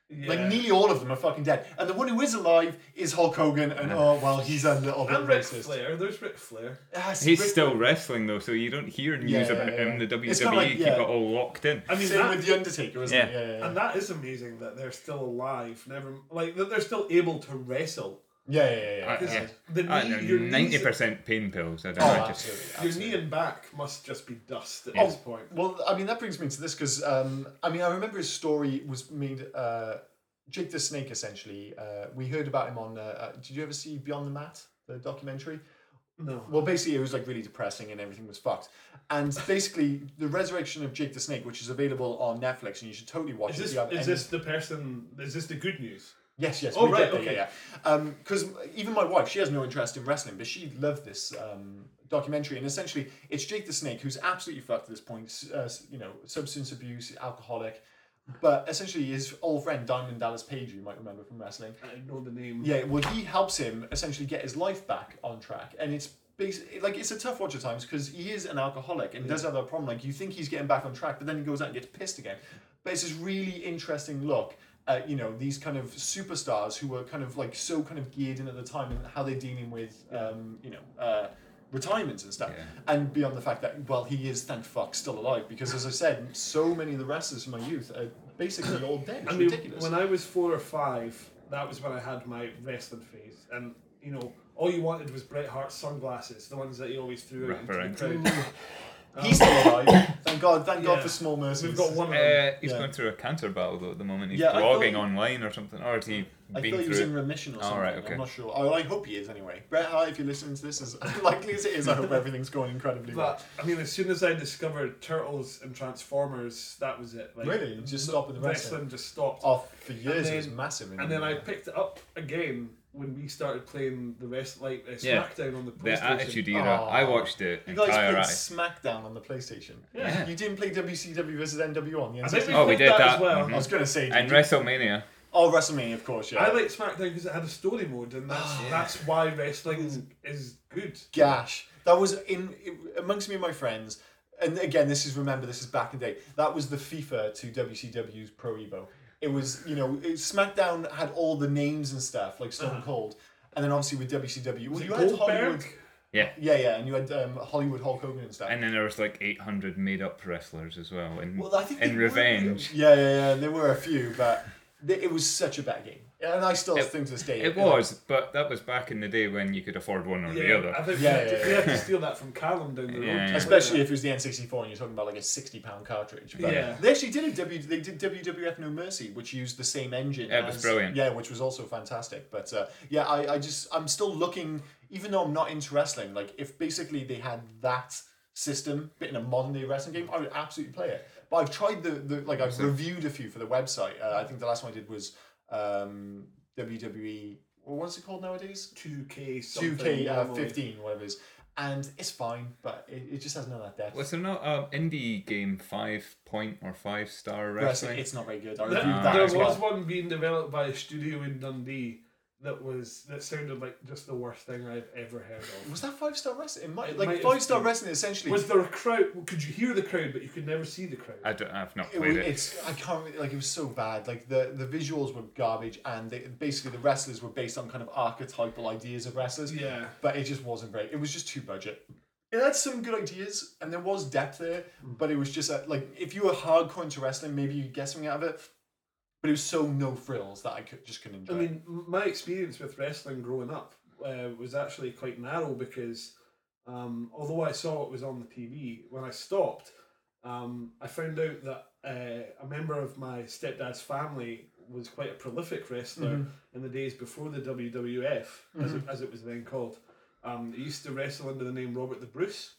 Yeah. Like nearly all of them are fucking dead, and the one who is alive is Hulk Hogan, and oh well, he's a little bit And Ric racist. Flair. There's Ric Flair. Ah, see, He's Ric still Flair- wrestling though, so you don't hear news Yeah, about yeah, him. yeah. The W W E It's kinda like, keep yeah. it all locked in. I mean, Same that, with the Undertaker, isn't Yeah. it? Yeah, yeah, yeah. and that is amazing that they're still alive. Never like that they're still able to wrestle. Yeah, yeah, yeah. yeah. Uh, Because yeah. the knee, your knees- Ninety percent pain pills. I'd Oh, imagine. absolutely. Your absolutely. knee and back must just be dust at Oh, this point. Well, I mean, that brings me to this because, um, I mean, I remember his story was made, uh, Jake the Snake, essentially. Uh, we heard about him on, uh, uh, did you ever see Beyond the Mat, the documentary? No. Well, basically, it was like really depressing and everything was fucked. And basically, the resurrection of Jake the Snake, which is available on Netflix, and you should totally watch Is it. this if you have is any- this the person? Is this the good news? Yes, yes. Oh, we right, get there, okay. yeah, yeah. Because even my wife, she has no interest in wrestling, but she loved this um, documentary. And essentially, it's Jake the Snake, who's absolutely fucked at this point. Uh, you know, substance abuse, alcoholic. But essentially, his old friend Diamond Dallas Page, you might remember from wrestling. I know the name. Yeah, well, he helps him essentially get his life back on track, and it's basically like it's a tough watch at times because he is an alcoholic and does have that problem. Like you think he's getting back on track, but then he goes out and gets pissed again. But it's this really interesting look at, you know, these kind of superstars who were kind of like so kind of geared in at the time and how they're dealing with um, you know uh, retirements and stuff. Yeah. And beyond the fact that, well, he is, thank fuck, still alive because, as I said, so many of the wrestlers from my youth are basically all dead. It's I mean, ridiculous. when I was four or five, that was when I had my wrestling phase, and you know, all you wanted was Bret Hart's sunglasses, the ones that he always threw out Wrap into the around. crowd. He's still alive. Thank God. Thank God Yeah. for small mercies. We've got one of them. Uh, he's Yeah. going through a cancer battle though at the moment. He's Yeah, I thought blogging he- online or something, or has he I been thought he through? was it? in remission or Oh, something. right, okay. I'm not sure. Oh, I hope he is anyway. Bret Hart, if you're listening to this, as likely as it is, I hope everything's going incredibly well. But I mean, as soon as I discovered Turtles and Transformers, that was it. Like, Really? You just stopped with the wrestling? wrestling. Just stopped. Oh, for years And it was then- massive. in And then I England. picked it up again when we started playing the rest, like uh, Yeah. SmackDown on the The PlayStation. Attitude Era. Oh. I watched it You guys entire played eye. SmackDown on the PlayStation. Yeah. You didn't play W C W versus N W on the I N think sixty. we Oh, we played did that, that. as well. Mhm. I was going to say. And did you- WrestleMania. Oh, WrestleMania, of course, yeah. I like SmackDown because it had a story mode, and that's Oh, yeah. that's why wrestling is, is good. Gash. That was in amongst me and my friends. And again, this is remember this is back in the day. That was the FIFA to W C W's Pro Evo. It was, you know, it, SmackDown had all the names and stuff like Stone Uh-huh. Cold, and then obviously with W C W, well, Was you it had Goldberg? Hollywood. Yeah. Yeah, yeah, and you had um, Hollywood Hulk Hogan and stuff. And then there was like eight hundred made up wrestlers as well. In, well, I think in they were- Revenge. Yeah, yeah, yeah. There were a few, but they, it was such a bad game, and I still It- think to this day It was, but that was back in the day when you could afford one or the Yeah, other. I think Yeah, we, had to, yeah, we had yeah. to steal that from Callum down the road. Yeah. Especially if it was the N sixty-four and you're talking about like a sixty pound cartridge. But Yeah. they actually did a W. They did W W F No Mercy, which used the same engine. Yeah, it was as- brilliant. Yeah, which was also fantastic. But uh, yeah, I, I just I'm still looking, even though I'm not into wrestling. Like if basically they had that system but in a modern day wrestling game, I would absolutely play it. But I've tried the, the like I've So- reviewed a few for the website. Uh, I think the last one I did was um, W W E. Well, what's it called nowadays? two K Two something. K uh, normally. fifteen, whatever it is. And it's fine, but it, it just has none of that depth. Was there not an indie game five point or five star Wrestling, wrestling? it's not very good. I There, reviewed Ah, that there as was well. one being developed by a studio in Dundee that was that sounded like just the worst thing I've ever heard of. Was that five star wrestling? It might, It like might have five star been. wrestling essentially. Was there a crowd? Could you hear the crowd, but you could never see the crowd? I don't, I've not it, played was- it. it's I can't really, like it was so bad. Like the the visuals were garbage, and they, basically the wrestlers were based on kind of archetypal ideas of wrestlers. Yeah. But it just wasn't great. It was just too budget. It had some good ideas, and there was depth there, but it was just a, like if you were hardcore into wrestling, maybe you get something out of it. But it was so no frills that I could just couldn't enjoy. I it. mean, m- my experience with wrestling growing up uh, was actually quite narrow because um, although I saw it was on the T V, when I stopped, um, I found out that uh, a member of my stepdad's family was quite a prolific wrestler Mhm. in the days before the W W F, as, Mhm. it, as it was then called. Um, he used to wrestle under the name Robert the Bruce.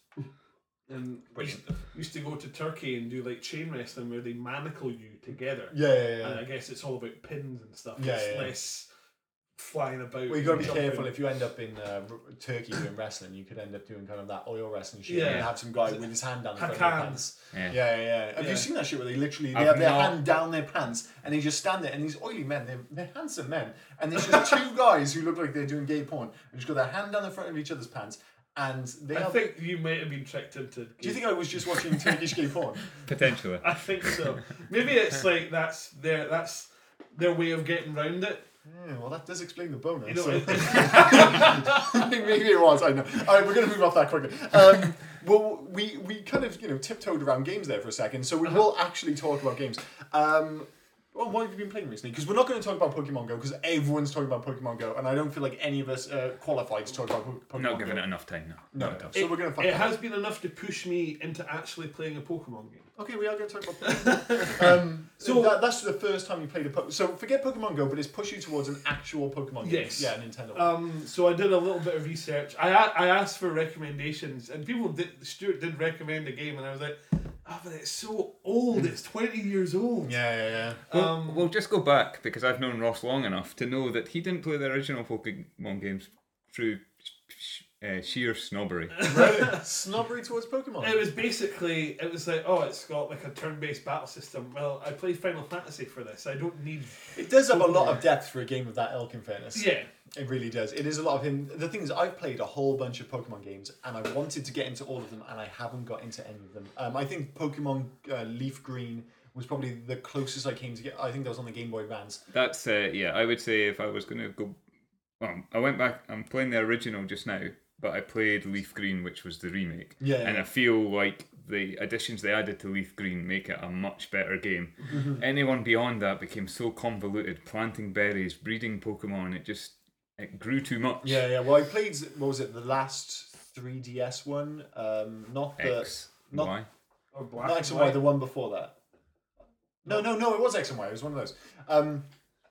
And used, used to go to Turkey and do like chain wrestling where they manacle you together. yeah, yeah, yeah. And I guess it's all about pins and stuff. Yeah, it's yeah, yeah. less flying about. Well, you got to and be jumping. careful. If you end up in uh, R- Turkey doing wrestling, you could end up doing kind of that oil wrestling shit. Yeah. And have some guy with his hand down the front of their Hakan. pants. Yeah. Yeah, yeah, yeah. Have Yeah. you seen that shit where they literally they I've have their not. hand down their pants and they just stand there and these oily men, they're, they're handsome men, and there's just two guys who look like they're doing gay porn and just got their hand down the front of each other's pants and they I have. think you might have been tricked into. Do you think I was just watching Turkish gay porn? Potentially. I think so. Maybe it's like that's there. That's their way of getting round it. Yeah, well, that does explain the bonus. You know, so. it- Maybe it was. I know. All right, we're going to move off that quickly. Um, well, we we kind of you know tiptoed around games there for a second, so we will actually talk about games. Um, well, what have you been playing recently? Because we're not going to talk about Pokemon Go because everyone's talking about Pokemon Go, and I don't feel like any of us are qualified to talk about po- Pokemon Not Go. giving it enough time, no. No, Not no. enough. So it, we're going to. it has been enough to push me into actually playing a Pokemon game. Okay, we are going to talk about Pokemon. um, so So- that, that's the first time you played a Pokemon. So forget Pokemon Go, but it's push you towards an actual Pokemon game. Yes. Yeah, Nintendo. Um, so I did a little bit of research. I a- I asked for recommendations, and people did. Stuart did recommend a game, and I was like, "Oh, but it's so old. It's twenty years old." yeah, yeah, yeah. Well, Um, we'll just go back because I've known Ross long enough to know that he didn't play the original Pokemon games through sh- uh, sheer snobbery. Right. Snobbery towards Pokemon. It was basically, it was like, oh, it's got like a turn-based battle system. Well, I played Final Fantasy for this. I don't need. It does have a lot of depth for a game of that ilk, in fairness. Yeah. It really does. It is a lot of him. The thing is, I've played a whole bunch of Pokemon games, and I wanted to get into all of them, and I haven't got into any of them. Um, I think Pokemon uh, Leaf Green was probably the closest I came to get. I think that was on the Game Boy Advance. That's, uh, yeah, I would say if I was going to go... Well, I went back, I'm playing the original just now, but I played Leaf Green, which was the remake. Yeah, And yeah. I feel like the additions they added to Leaf Green make it a much better game. Anyone beyond that became so convoluted, planting berries, breeding Pokemon, it just... It grew too much. Yeah, yeah. Well, I played. What was it? The last three D S one. Um, not the X, not- Y. Or black. not X and Y. The one before that. No, no, no. It was X and Y. It was one of those. Um,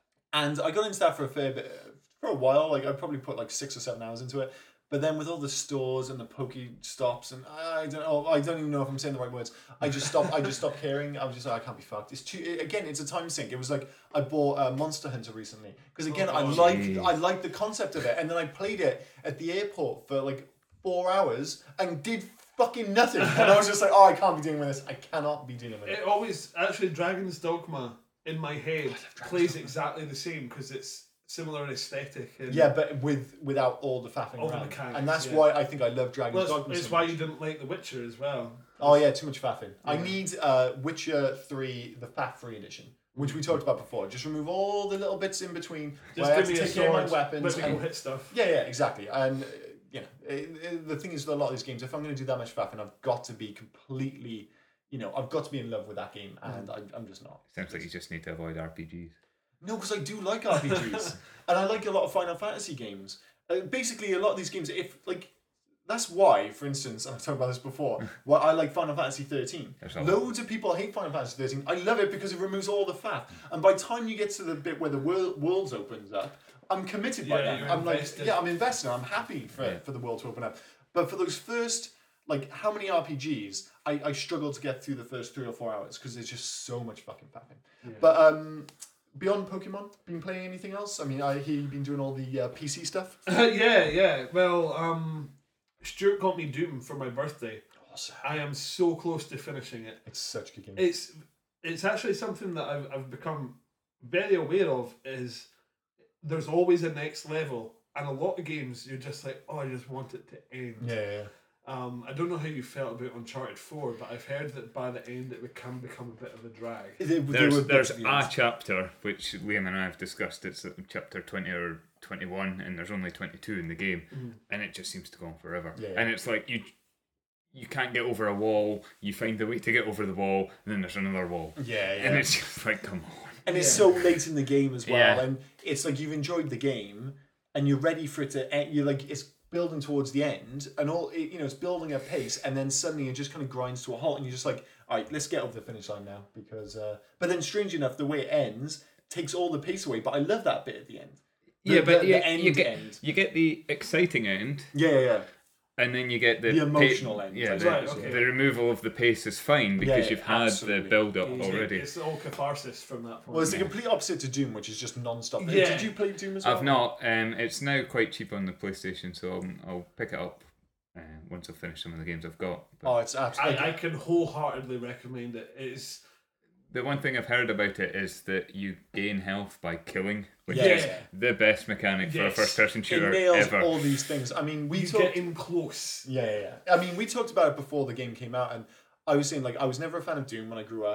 and I got into that for a fair bit, for a while. Like I probably put like six or seven hours into it. But then with all the stores and the Poke Stops and I don't know, I don't even know if I'm saying the right words. I just stopped. I just stopped caring. I was just like, I can't be fucked. It's too. Again, it's a time sink. It was like I bought uh, Monster Hunter recently because again, Oh, I God. like Jeez. I like the concept of it, and then I played it at the airport for like four hours and did fucking nothing. And I was just like, oh, I can't be dealing with this. I cannot be dealing with it. It always, actually, Dragon's Dogma in my head plays exactly the same because it's similar aesthetic. And Yeah, but with without all the faffing All the around, mechanics, and that's yeah. why I think I love Dragon's Well, it's, Dogma. it's so why much. you didn't like The Witcher as well. Oh yeah, too much faffing. I Yeah. need uh, Witcher three, the faff-free edition, which we talked about before. Just remove all the little bits in between Just where I have give to me a take care of my sword, weapons. let me go And, hit stuff. yeah, yeah, exactly. And uh, you know, it, it- the thing is with a lot of these games, if I'm going to do that much faffing, I've got to be completely, you know, I've got to be in love with that game, and I, I'm just not. Sounds like you just need to avoid R P Gs. No, because I do like R P Gs, and I like a lot of Final Fantasy games. Uh, basically, a lot of these games, if like, that's why, for instance, and I've talked about this before, why I like Final Fantasy thirteen. There's a lot. Loads of people hate Final Fantasy thirteen. I love it because it removes all the faff, and by the time you get to the bit where the world worlds opens up, I'm committed by Yeah, that. you're I'm invested. like, yeah, I'm invested. I'm happy for Yeah. for the world to open up. But for those first. Like, how many R P Gs? I, I struggle to get through the first three or four hours because there's just so much fucking faffing. But um, beyond Pokemon, been playing anything else? I mean, I hear you've been doing all the uh, P C stuff. yeah, yeah. Well, um, Stuart got me Doom for my birthday. Awesome. I am so close to finishing it. It's such a good game. It's it's actually something that I've I've become very aware of. Is there's always a next level, and a lot of games you're just like, oh, I just want it to end. yeah, yeah, yeah. Um, I don't know how you felt about Uncharted four, but I've heard that by the end it can become a bit of a drag. They- they There's were there's built to the a end. chapter which Liam and I have discussed. It's at chapter twenty or twenty-one, and there's only twenty-two in the game, and it just seems to go on forever. Yeah. And it's like you you can't get over a wall. You find the way to get over the wall, and then there's another wall, Yeah, yeah. and it's just like, come on. And it's Yeah. so late in the game as well, Yeah. and it's like you've enjoyed the game, and you're ready for it to end. You're like it's building towards the end, and all it, you know, it's building at pace, and then suddenly it just kind of grinds to a halt, and you're just like, all right, let's get over the finish line now, because. Uh... But then, strangely enough, the way it ends takes all the pace away. But I love that bit at the end. The- Yeah, but the, you, the end you get end. you get the exciting end, Yeah, yeah, yeah. and then you get the The pa- emotional end. Yeah, That's the, right, okay. the removal of the pace is fine because Yeah, you've had absolutely. the build up It's- already. It's all catharsis from that point. Well, it's the complete opposite to Doom, which is just non-stop. Yeah. Did you play Doom as well? I've not. Um, it's now quite cheap on the PlayStation, so I'll, I'll pick it up uh, once I've finished some of the games I've got. But Oh, it's absolutely. I, I can wholeheartedly recommend it. It's the one thing I've heard about it is that you gain health by killing, which Yeah. is the best mechanic for a Yes. first-person It shooter nails ever. all these things. I mean, we you talked. get in close. Yeah, yeah, yeah. I mean, we talked about it before the game came out, and I was saying like I was never a fan of Doom when I grew up.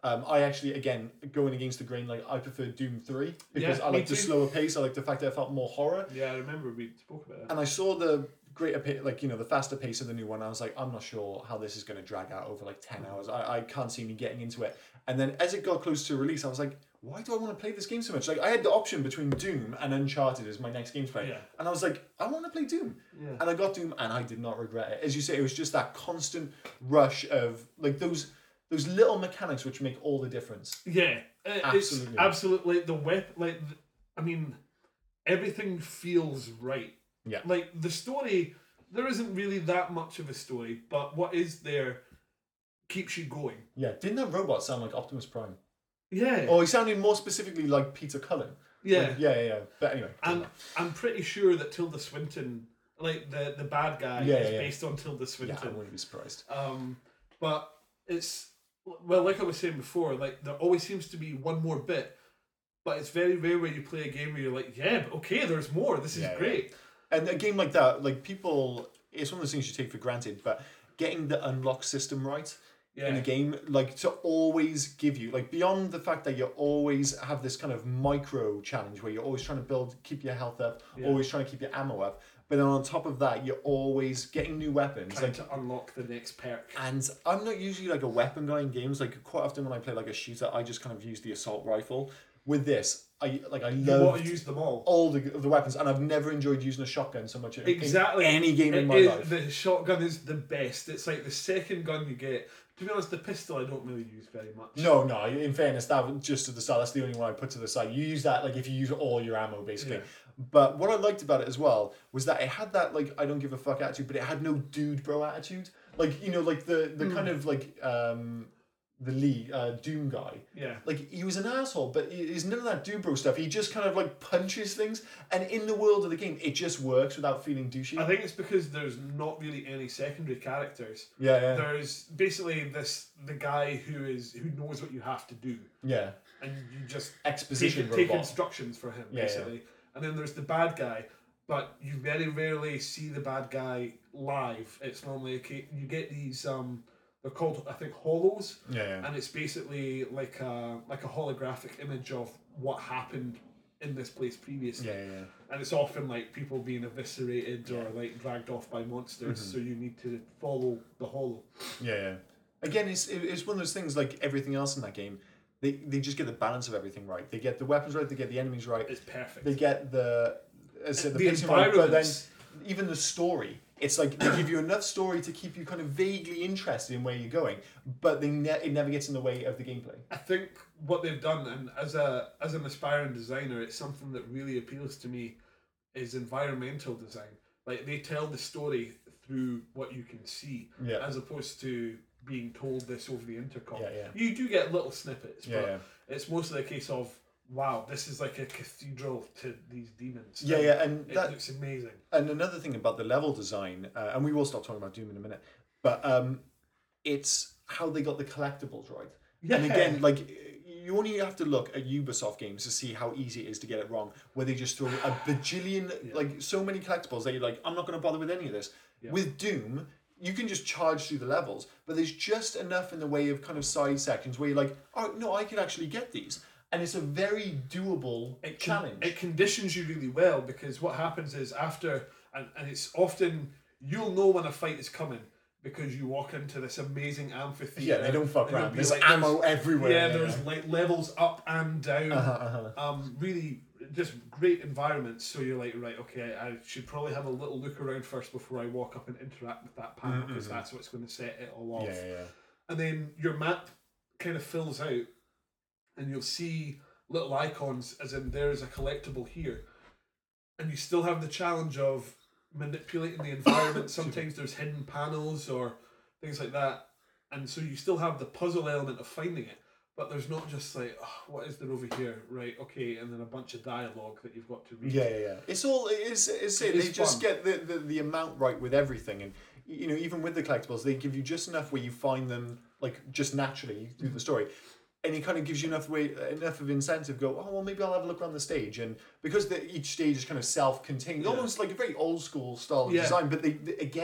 Um, I actually, again, going against the grain, like I prefer Doom three because Yeah, I me like the too. slower pace. I like the fact that I felt more horror. Yeah, I remember we spoke about that. And I saw the greater pace, like, you know, the faster pace of the new one. I was like, I'm not sure how this is going to drag out over like ten hours. I, I can't see me getting into it. And then as it got close to release, I was like, why do I want to play this game so much? Like, I had the option between Doom and Uncharted as my next game to play. Yeah. And I was like, I want to play Doom. Yeah. And I got Doom and I did not regret it. As you say, it was just that constant rush of like those those little mechanics which make all the difference. Yeah, uh, Absolutely. it's absolutely the web. Like, th- I mean, everything feels right. Yeah. Like the story, there isn't really that much of a story, but what is there keeps you going. Yeah. Didn't that robot sound like Optimus Prime? Yeah. Or he sounded more specifically like Peter Cullen. yeah. Like, yeah, yeah, yeah. But anyway. And I'm pretty sure that Tilda Swinton, like the the bad guy, Yeah, is yeah. based on Tilda yeah, I Swinton. wouldn't be surprised. Um, but it's well, like I was saying before, like there always seems to be one more bit, but it's very rare where you play a game where you're like, yeah, but okay, there's more. This is Yeah, yeah. great. And a game like that, like people, it's one of those things you take for granted, but getting the unlock system right Yeah. in a game, like to always give you, like beyond the fact that you always have this kind of micro challenge where you're always trying to build, keep your health up, Yeah. always trying to keep your ammo up, but then on top of that, you're always getting new weapons. Trying Like, to unlock the next perk. and I'm not usually like a weapon guy in games. Like quite often when I play like a shooter, I just kind of use the assault rifle. With this, I like I You love want to use them all. all the the weapons, and I've never enjoyed using a shotgun so much in Exactly. any game in It my is- life. The shotgun is the best. It's like the second gun you get. To be honest, the pistol I don't really use very much. No, no. In fairness, that was just to the side. That's the only one I put to the side. You use that like if you use all your ammo, basically. Yeah. But what I liked about it as well was that it had that like I don't give a fuck attitude, but it had no dude bro attitude. Like you know, like the the Hmm. kind of like um the Lee uh, Doom guy. Yeah. Like he was an asshole, but he's none of that dude bro stuff. He just kind of like punches things, and in the world of the game, it just works without feeling douchey. I think it's because there's not really any secondary characters. yeah, yeah, There's basically this the guy who is who knows what you have to do, yeah. and you just Exposition take, take robot. instructions for him, Yeah, basically. And then there's the bad guy, but you very rarely see the bad guy live. It's normally a ca- you get these um they're called I think holos, Yeah, yeah. and it's basically like a like a holographic image of what happened in this place previously. Yeah, yeah, yeah. And it's often like people being eviscerated or like dragged off by monsters, Mm-hmm. so you need to follow the holo. Yeah, yeah. Again, it's it- it's one of those things like everything else in that game. They they just get the balance of everything right. They get the weapons right. They get the enemies right. It's perfect. They get the as I said, the, The pacing right. But then environments. even the story, it's like they give you enough story to keep you kind of vaguely interested in where you're going, but they ne- it never gets in the way of the gameplay. I think what they've done, and as a as an aspiring designer, it's something that really appeals to me, is environmental design. Like they tell the story through what you can see, Yeah. as opposed to being told this over the intercom. Yeah, yeah. You do get little snippets, Yeah, but yeah. it's mostly a case of wow, this is like a cathedral to these demons. Yeah, yeah, and it that looks amazing. and another thing about the level design, uh, and we will stop talking about Doom in a minute, but um, it's how they got the collectibles right. Yeah. And again, like you only have to look at Ubisoft games to see how easy it is to get it wrong, where they just throw a bajillion, Yeah. like so many collectibles that you're like, I'm not going to bother with any of this. Yeah. With Doom, you can just charge through the levels, but there's just enough in the way of kind of side sections where you're like, oh no, I can actually get these. And it's a very doable it con- challenge. It conditions you really well, because what happens is after, and, and it's often, you'll know when a fight is coming because you walk into this amazing amphitheater. yeah, they don't fuck and it'll around. be There's like ammo everywhere. Yeah, there's like levels up and down. Uh-huh, uh-huh. Um, really, just great environments. So you're like, right, okay, I should probably have a little look around first before I walk up and interact with that panel, because Mm-hmm. that's what's going to set it all off. Yeah, yeah, yeah. And then your map kind of fills out, and you'll see little icons, as in there's a collectible here, and you still have the challenge of manipulating the environment. Sometimes there's hidden panels or things like that, and so you still have the puzzle element of finding it, but there's not just like, oh, what is there over here, right, okay, and then a bunch of dialogue that you've got to read. Yeah, yeah, yeah. It's all it is. It's it. It They is just fun. get the, the the amount right with everything, and you know, even with the collectibles, they give you just enough where you find them like just naturally through the story, and it kind of gives you enough way enough of incentive. Go, oh well, maybe I'll have a look around the stage, and because the, each stage is kind of self-contained, Yeah. almost like a very old school style of Yeah. design. But they, they again,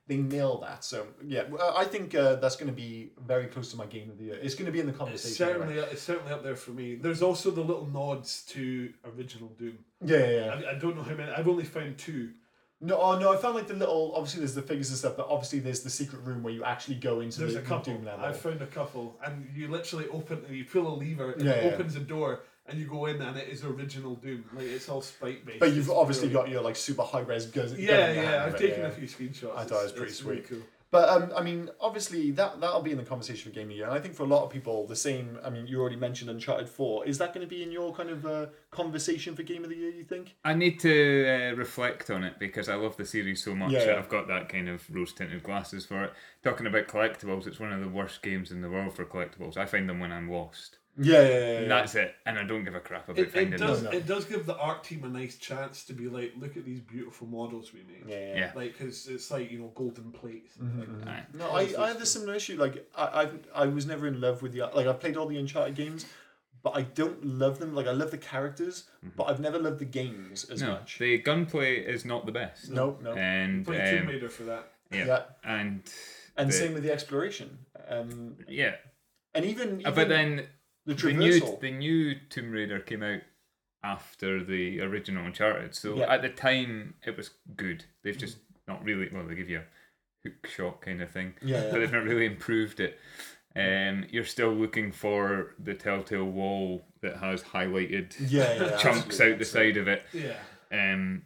they nail that. So yeah, uh, I think uh, that's going to be very close to my game of the year. It's going to be in the It's conversation. certainly anyway. it's certainly up there for me. There's also the little nods to original Doom. Yeah, yeah, yeah. I, I don't know how many. I've only found two. No, oh no, I found like the little. Obviously, there's the figures and stuff, but obviously there's the secret room where you actually go into There's the a couple. Doom level. I've found a couple, and you literally open, you pull a lever, and Yeah, it yeah. opens a door, and you go in, and it is original Doom. Like it's all sprite based. But you've It's obviously brilliant. got your like super high res guns. Yeah, yeah. I've taken a few screenshots. I thought it was It's- pretty it's really sweet. cool. But um, I mean, obviously that that'll be in the conversation for Game of the Year, and I think for a lot of people, the same. I mean, you already mentioned Uncharted Four. Is that going to be in your kind of uh, conversation for Game of the Year? You think? I need to uh, reflect on it because I love the series so much Yeah, that yeah. I've got that kind of rose tinted glasses for it. Talking about collectibles, it's one of the worst games in the world for collectibles. I find them when I'm lost. Yeah, yeah, yeah. yeah. And that's it, and I don't give a crap about It, finding it does. No, no. It does give the art team a nice chance to be like, look at these beautiful models we made. Yeah, yeah. Yeah. Like, cause it's like you know, golden plates. Mm-hmm, Like, Aye. No, I, I had a similar issue. Like I, I I was never in love with the like I played all the Uncharted games, but I don't love them. Like I love the characters, but I've never loved the games as No, much. the gunplay is not the best. No, no. And Play Tomb um, Raider for that. yeah. Yeah. and And the- same with the exploration. Um, yeah. and even, Uh, even but then the the new traversal. the new Tomb Raider came out after the original Uncharted, so Yeah. at the time it was good. They've just not really well, they give you a hook shot kind of thing, Yeah, yeah. but they've not really improved it. Um, you're still looking for the telltale wall that has highlighted yeah, yeah, chunks absolutely, out the side of it. Yeah. Um,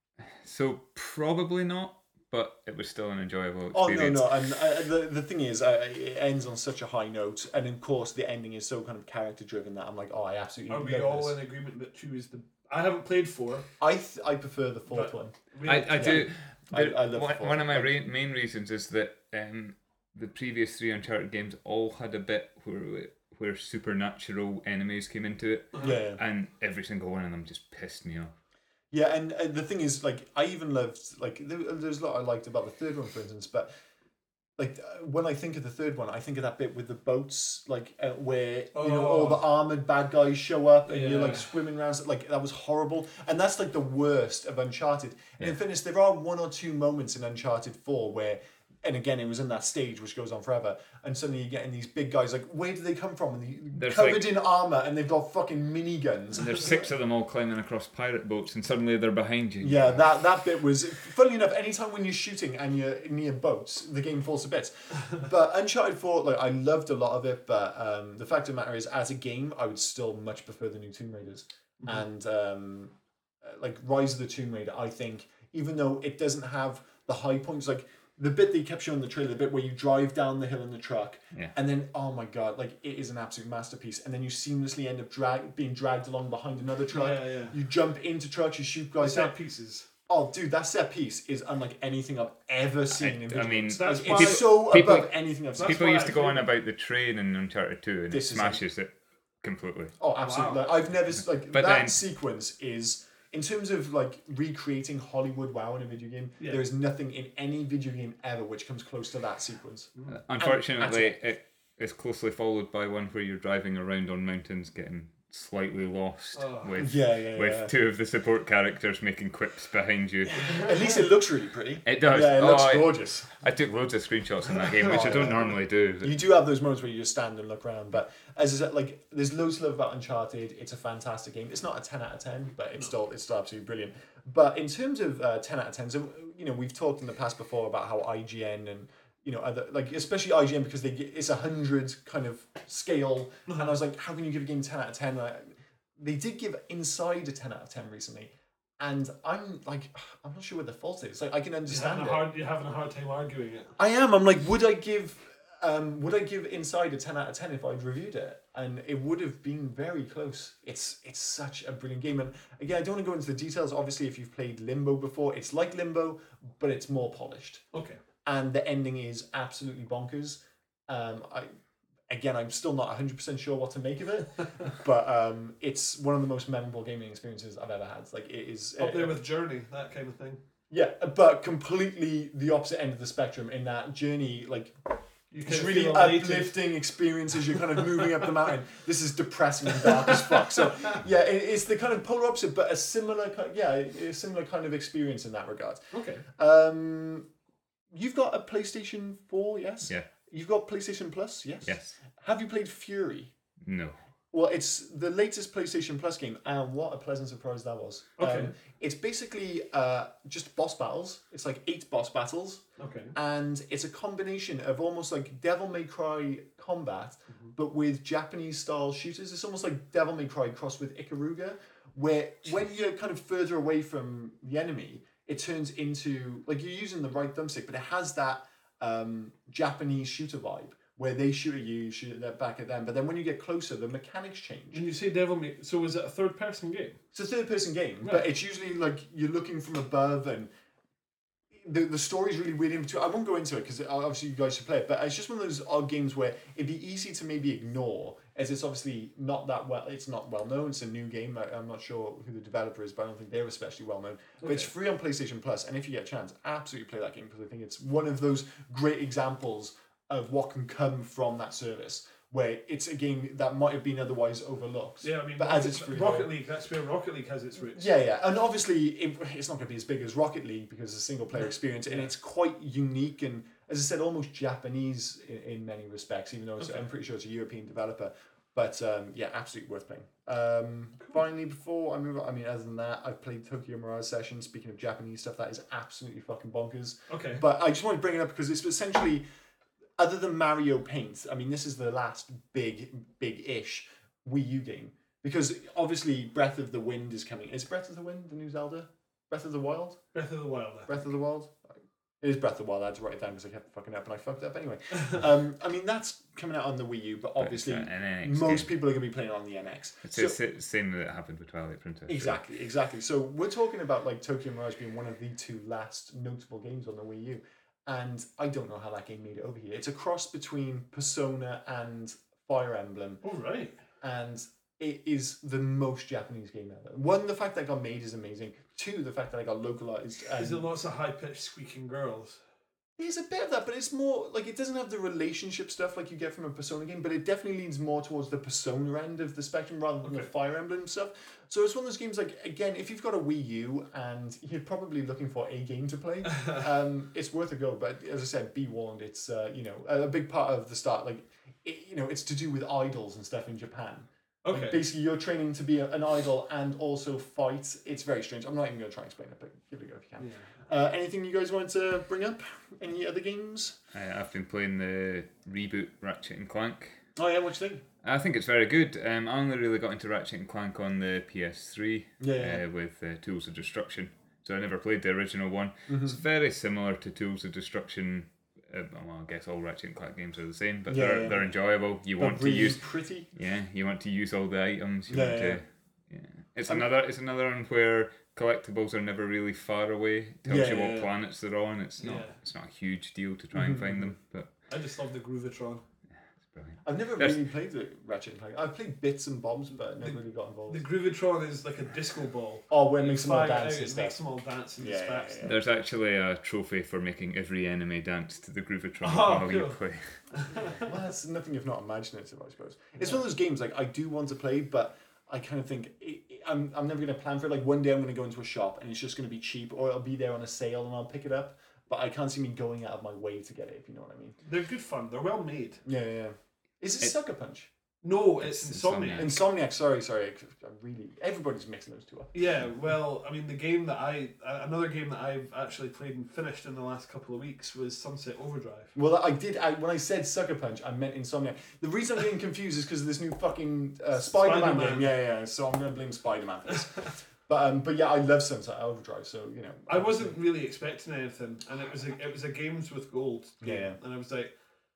so probably not, but it was still an enjoyable Oh no, experience. no, and uh, the the thing is, uh, it ends on such a high note, and of course the ending is so kind of character driven that I'm like, oh, I absolutely Are we love all this. in agreement that two is the? I haven't played four. I th- I prefer the fourth But- one. We- I, I do. I- the- I love one, the fourth. one of my re- main reasons is that um, the previous three Uncharted games all had a bit where where supernatural enemies came into it, Yeah, yeah. and every single one of them just pissed me off. Yeah, and uh, the thing is, like, I even loved, like, there, there's a lot I liked about the third one, for instance, but, like, uh, when I think of the third one, I think of that bit with the boats, like, uh, where, you know, all the armoured bad guys show up and you're, like, Yeah. swimming around, like, that was horrible. And that's, like, the worst of Uncharted. And in Yeah. fairness, there are one or two moments in Uncharted four where, and again, it was in that stage which goes on forever, and suddenly you're getting these big guys, like, where do they come from? And they're There's, covered like- in armour, and they've got fucking miniguns. And there's six of them all climbing across pirate boats, and suddenly they're behind you. Yeah, that, that bit was, funnily enough, anytime when you're shooting and you're near boats, the game falls to bits. But Uncharted four, like, I loved a lot of it, but um, the fact of the matter is, as a game, I would still much prefer the new Tomb Raiders. And, um, like, Rise of the Tomb Raider, I think, even though it doesn't have the high points, like, the bit they kept showing in the trailer, the bit where you drive down the hill in the truck, Yeah. and then, oh my god, like, it is an absolute masterpiece. And then you seamlessly end up drag- being dragged along behind another truck. Yeah, yeah. You jump into trucks, you shoot guys Set up. pieces. Oh, dude, that set piece is unlike anything I've ever seen I- in video I mean, games. That's Like, why- it's so people- above anything I've seen. That's People why used I to go on feel- about the train in Uncharted two, and This it is smashes it completely. Oh, absolutely. Wow. Like, I've never s- like But that then- sequence is in terms of like recreating Hollywood wow in a video game. Yeah. There is nothing in any video game ever which comes close to that sequence. Uh, Unfortunately, and- it is closely followed by one where you're driving around on mountains getting slightly lost Oh. with Yeah, yeah, with yeah. two of the support characters making quips behind you. At least it looks really pretty. It does. Yeah, it Oh, looks I- gorgeous. I took loads of screenshots in that game, which I Oh, don't yeah. normally do. You do have those moments where you just stand and look around, but as I said, like there's loads to love about Uncharted. It's a fantastic game. It's not a ten out of ten, but it's still it's still absolutely brilliant. But in terms of uh, ten out of ten, so you know we've talked in the past before about how I G N and you know other like especially I G N because they get, it's a hundred kind of scale, and I was like, how can you give a game ten out of ten? Like, they did give Inside a ten out of ten recently, and I'm like, I'm not sure what the fault is. Like I can You're understand having, it. a hard, you're having a hard time arguing it. I am. I'm like, would I give, um, would I give Inside a ten out of ten if I'd reviewed it? And it would have been very close. It's it's such a brilliant game. And again, I don't want to go into the details. Obviously, if you've played Limbo before, it's like Limbo, but it's more polished. Okay. And the ending is absolutely bonkers. Um, I again, I'm still not one hundred percent sure what to make of it, but um, it's one of the most memorable gaming experiences I've ever had. Like it is Up there uh, with Journey, that kind of thing. yeah, but completely the opposite end of the spectrum in that Journey, like. You It's kind of really feel elated. uplifting experience as you're kind of moving up the mountain. This is depressing and dark as fuck. So yeah, it, it's the kind of polar opposite, but a similar, ki- yeah, a similar kind of experience in that regard. Okay. Um, you've got a PlayStation four, yes? Yeah. You've got PlayStation Plus, yes? Yes. Have you played Fury? No. Well, it's the latest PlayStation Plus game, and what a pleasant surprise that was. Okay. Um, it's basically uh, just boss battles. It's like eight boss battles, Okay. and it's a combination of almost like Devil May Cry combat, Mm-hmm. but with Japanese style shooters. It's almost like Devil May Cry crossed with Ikaruga, where when you're kind of further away from the enemy, it turns into like you're using the right thumbstick, but it has that um, Japanese shooter vibe where they shoot at you, you shoot at back at them. But then when you get closer, the mechanics change. When you say Devil May, so is it a third person game? It's a third person game, Right. but it's usually like you're looking from above, and the the story's really weird in between. I won't go into it because obviously you guys should play it, but it's just one of those odd games where it'd be easy to maybe ignore, as it's obviously not that well. It's not well known. It's a new game. I, I'm not sure who the developer is, but I don't think they're especially well known. But it's Okay. free on PlayStation Plus, and if you get a chance, absolutely play that game because I think it's one of those great examples of what can come from that service, where it's a game that might have been otherwise overlooked. Yeah, I mean, but Rocket, as it's free, Rocket League, that's where Rocket League has its roots. yeah, yeah, and obviously it, it's not going to be as big as Rocket League because it's a single player experience, and Yeah. it's quite unique and, as I said, almost Japanese in, in many respects. Even though it's, Okay. I'm pretty sure it's a European developer, but um, yeah, absolutely worth playing. Um, Finally, before I move on, I mean, other than that, I've played Tokyo Mirage Session. Speaking of Japanese stuff, that is absolutely fucking bonkers. Okay. But I just want to bring it up because it's essentially, other than Mario Paint, I mean, this is the last big, big-ish Wii U game. Because obviously Breath of the Wind is coming. Is Breath of the Wind the new Zelda? Breath of the Wild? Breath of the Wild. I Breath of the Wild? It is Breath of the Wild. I had to write it down because I kept fucking up and I fucked up anyway. um, I mean, that's coming out on the Wii U, but obviously But it's an N X most game. people are going to be playing it on the N X. It's So- the sa- same that happened with Twilight Princess. really. Exactly, exactly. So we're talking about like Tokyo Mirage being one of the two last notable games on the Wii U, and I don't know how that game made it over here. It's a cross between Persona and Fire Emblem, Oh, right. and it is the most Japanese game ever. One, the fact that it got made is amazing. Two, the fact that it got localized. Is there And lots of high pitched squeaking girls? there's a bit of that, but it's more like it doesn't have the relationship stuff like you get from a Persona game, but it definitely leans more towards the Persona end of the spectrum rather than the Okay. Fire Emblem stuff. So it's one of those games like, again, if you've got a Wii U and you're probably looking for a game to play, um, it's worth a go. But as I said, be warned, it's uh, you know a, a big part of the start. Like it, you know, it's to do with idols and stuff in Japan. Like, Okay. basically, you're training to be a, an idol and also fight. It's very strange. I'm not even going to try and explain it, but give it a go if you can. Yeah. Uh, anything you guys wanted to bring up? Any other games? I, I've been playing the reboot Ratchet and Clank. Oh yeah, what you think? I think it's very good. Um, I only really got into Ratchet and Clank on the P S three Yeah, yeah. uh, with uh, Tools of Destruction. So I never played the original one. Mm-hmm. It's very similar to Tools of Destruction. Uh, well, I guess all Ratchet and Clank games are the same, but Yeah, they're yeah. they're enjoyable. You But want to really use pretty. yeah, you want to use all the items. You Yeah, want yeah. to yeah. It's I'm- another it's another one where collectibles are never really far away. It tells Yeah, you yeah, what yeah. planets they're on. It's not Yeah. it's not a huge deal to try and Mhm, find them, but I just love the Groovatron. it's brilliant. I've never There's- really played the Ratchet and Clank. I've played bits and bobs, but never The- really got involved. The Groovatron is like a disco ball. Oh, when it makes them all Flag it out, dance and it makes stuff. them all dance and Yeah, yeah, dispatch. yeah. There's actually a trophy for making every enemy dance to the Groovatron Oh, while you cool. play. Well, that's nothing if not imaginative, I suppose. It's one of those games like I do want to play, but I kind of think it, it- I'm I'm never going to plan for it. Like one day I'm going to go into a shop and it's just going to be cheap, or it'll be there on a sale and I'll pick it up. But I can't see me going out of my way to get it, if you know what I mean. They're good fun. They're well made. Yeah, yeah. yeah. Is it, It- Sucker Punch? No, it's, It's Insomniac. Insomniac. Insomniac. Sorry, sorry. I really, everybody's mixing those two up. Yeah, well, I mean, the game that I, uh, another game that I've actually played and finished in the last couple of weeks was Sunset Overdrive. Well, I did. I, when I said Sucker Punch, I meant Insomniac. The reason I'm getting confused is because of this new fucking uh, Spider-Man, Spider-Man. game. Yeah, yeah. So I'm gonna blame Spider-Man for this. But um, but yeah, I love Sunset Overdrive. So you know, I wasn't really expecting anything, and it was a, it was a Games with Gold game, Yeah. and I was like,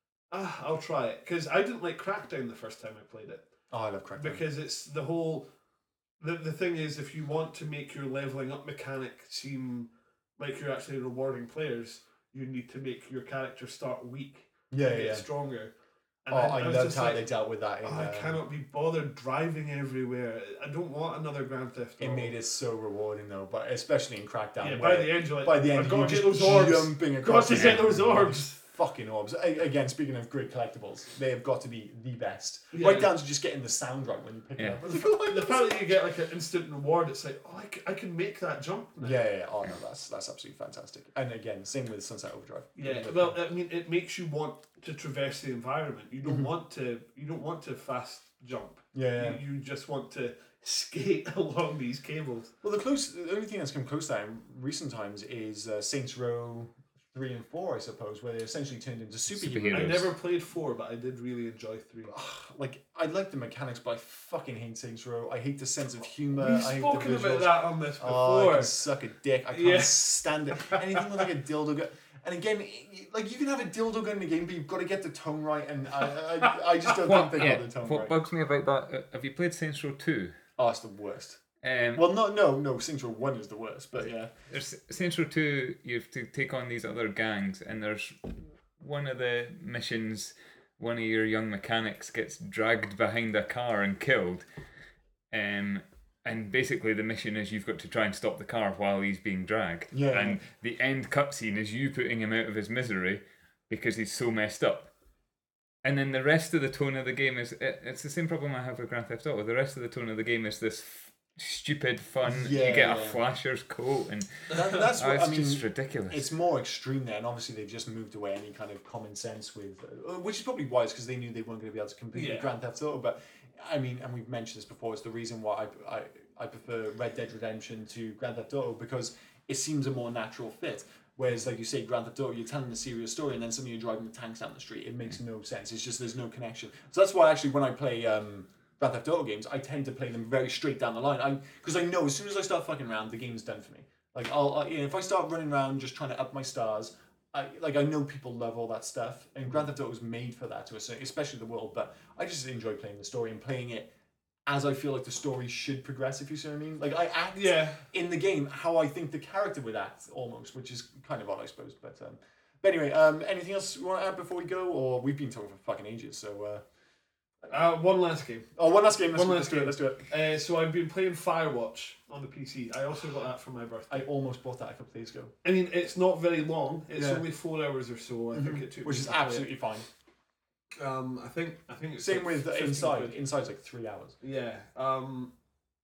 ah, I'll try it, because I didn't like Crackdown the first time I played it, Oh, I love Crackdown. because it's the whole, the, the thing is, if you want to make your leveling up mechanic seem like you're actually rewarding players, you need to make your character start weak yeah, and get yeah. stronger. And Oh, I, was loved just how like, they dealt with that. In, "Oh, I um, cannot be bothered driving everywhere. I don't want another Grand Theft It Auto." made it so rewarding though, but especially in Crackdown. Yeah, where by the end, you're like, by the end, I've you're got to just get those orbs. jumping Got across to the get map. those orbs. fucking orbs. A- Again, speaking of great collectibles, they have got to be the best. Yeah. Right down to just getting the sound right when you pick Yeah. it up. It's like, oh, The fact that you get like an instant reward, it's like, oh, I can, I can make that jump now. yeah, yeah, yeah. Oh no, that's that's absolutely fantastic. And again, same with Sunset Overdrive. Yeah, well, I mean, it makes you want to traverse the environment. You don't want to. You don't want to fast jump. yeah, yeah. You, you just want to skate along these cables. Well, the close, the only thing that's come close to that in recent times is uh, Saints Row three and four, I suppose, where they essentially turned into superheroes. Superheroes. I never played four, but I did really enjoy three. Like, I like the mechanics, but I fucking hate Saints Row. I hate the sense of humor. We've I hate spoken the about visuals. that on this Oh, I before. can suck a dick. I can't Yeah. stand it. Anything with like a dildo gun. And again, y- like you can have a dildo gun in the game, but you've got to get the tone right. And I, I, I just don't What, think they yeah, got the tone what right. bugs me about that? Uh, have you played Saints Row two? Oh, it's the worst. Um, Well, no, no, no. Saints Row one is the worst, but yeah. There's Saints Row two, you have to take on these other gangs, and there's one of the missions, one of your young mechanics gets dragged behind a car and killed. Um, and basically the mission is you've got to try and stop the car while he's being dragged. Yeah. And the end cutscene is you putting him out of his misery because he's so messed up. And then the rest of the tone of the game is, it, it's the same problem I have with Grand Theft Auto. The rest of the tone of the game is this f- stupid fun. Yeah, you get a yeah. flasher's coat and That, that's oh, what it's I mean. just ridiculous. It's more extreme there, and obviously they've just moved away any kind of common sense with, uh, which is probably wise because they knew they weren't going to be able to compete Yeah. with Grand Theft Auto. But I mean, and we've mentioned this before, it's the reason why I, I I prefer Red Dead Redemption to Grand Theft Auto because it seems a more natural fit. Whereas, like you say, Grand Theft Auto, you're telling a serious story, and then suddenly you're driving the tanks down the street. It makes no sense. It's just there's no connection. So that's why actually when I play um, Grand Theft Auto games, I tend to play them very straight down the line. I because I know as soon as I start fucking around, the game's done for me. Like I'll, I, you know, if I start running around just trying to up my stars, I like I know people love all that stuff, and Grand Theft Auto was made for that to a certain, especially the world. But I just enjoy playing the story and playing it as I feel like the story should progress. If you see what I mean, like I act Yeah. in the game how I think the character would act almost, which is kind of odd, I suppose. But um, but anyway, um, anything else you want to add before we go, or we've been talking for fucking ages, so. Uh, Uh, one last game. Oh, one last game. Let's, One let's last do it. game. Let's do it. Uh, so I've been playing Firewatch on the P C. I also got that for my birthday. I almost bought that a couple of days ago, I mean, it's not very long. It's Yeah. only four hours or so. I think it took. which me is to play it. absolutely fine. Um, I think I think it's Same like with fifteen Inside. quid. Inside's like three hours. Yeah. Um,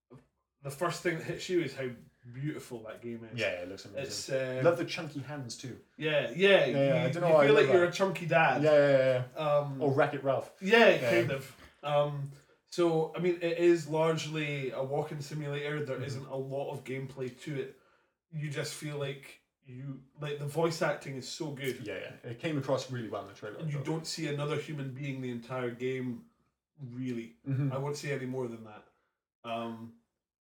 the first thing that hits you is how beautiful that game is. Yeah, it looks amazing. It's uh, Love the chunky hands too. yeah, yeah. Yeah, yeah, I You, don't know you why I feel love like you're that. a chunky dad. Yeah, yeah, yeah. yeah. Um, Or Wreck-It Ralph. yeah, Yeah. kind of. Um, so I mean, it is largely a walking simulator. There isn't a lot of gameplay to it. You just feel like you like the voice acting is so good. Yeah, yeah. It came across really well in the trailer. I You thought. don't see another human being the entire game, really. Mhm. I won't say any more than that. Um,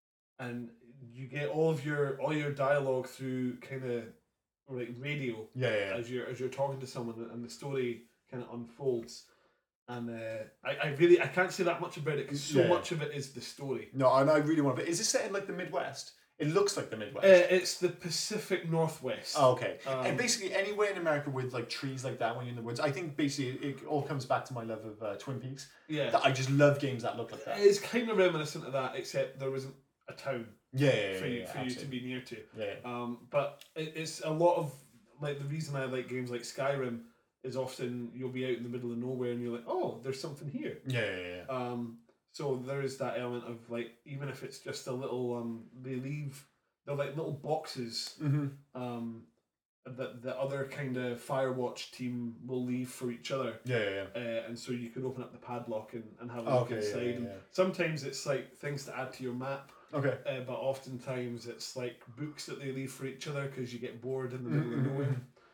and you get all of your all your dialogue through kind of like radio Yeah, yeah, yeah. as you're as you're talking to someone, and the story kind of unfolds. And uh, I, I really I can't say that much about it because so Yeah. much of it is the story. No, and I really want to. Is this set in like the Midwest? It looks like the Midwest. Uh, it's the Pacific Northwest. Oh, okay. Um, and basically anywhere in America with like trees like that when you're in the woods, I think basically it all comes back to my love of uh, Twin Peaks. yeah, That I just love games that look like that. it's kind of reminiscent of that, except there wasn't a town Yeah, yeah, yeah. for you yeah, for you to absolutely. be near to. Yeah, yeah. Um, but it, it's a lot of like the reason I like games like Skyrim is often you'll be out in the middle of nowhere and you're like, oh, there's something here. Yeah, yeah, yeah. Um, so there is that element of like even if it's just a little um, they leave they're like little boxes Mm-hmm. um, that the other kind of Firewatch team will leave for each other. Yeah, yeah, yeah. Uh, and so you can open up the padlock and, and have a Oh, look okay, yeah, inside. yeah, And yeah. sometimes it's like things to add to your map. Okay. Uh, but oftentimes it's like books that they leave for each other because you get bored in the middle of Mhm, nowhere.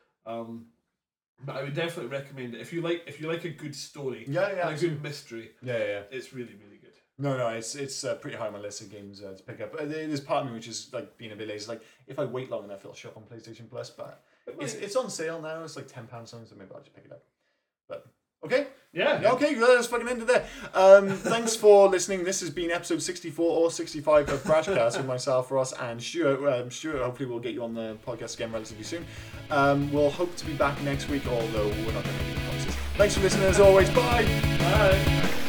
Um, but I would definitely recommend it if you like if you like a good story Yeah, yeah, and a absolutely. good mystery. Yeah, yeah, yeah. It's really really good. No, no, it's it's uh, pretty high on my list of games uh, to pick up. Uh, There's part of me which is like being a bit lazy. Like if I wait long enough, it'll show up on PlayStation Plus. But it's it's on sale now. It's like ten pounds something, so maybe I'll just pick it up. But okay, Yeah. yeah, okay, let's fucking end it there. Um, thanks for listening. This has been episode sixty-four or sixty-five of Crashcast with myself, Ross, and Stuart. Um, Stuart, hopefully we'll get you on the podcast again relatively soon. Um, we'll hope to be back next week, although we're not going to make any promises. Thanks for listening as always. Bye. Bye.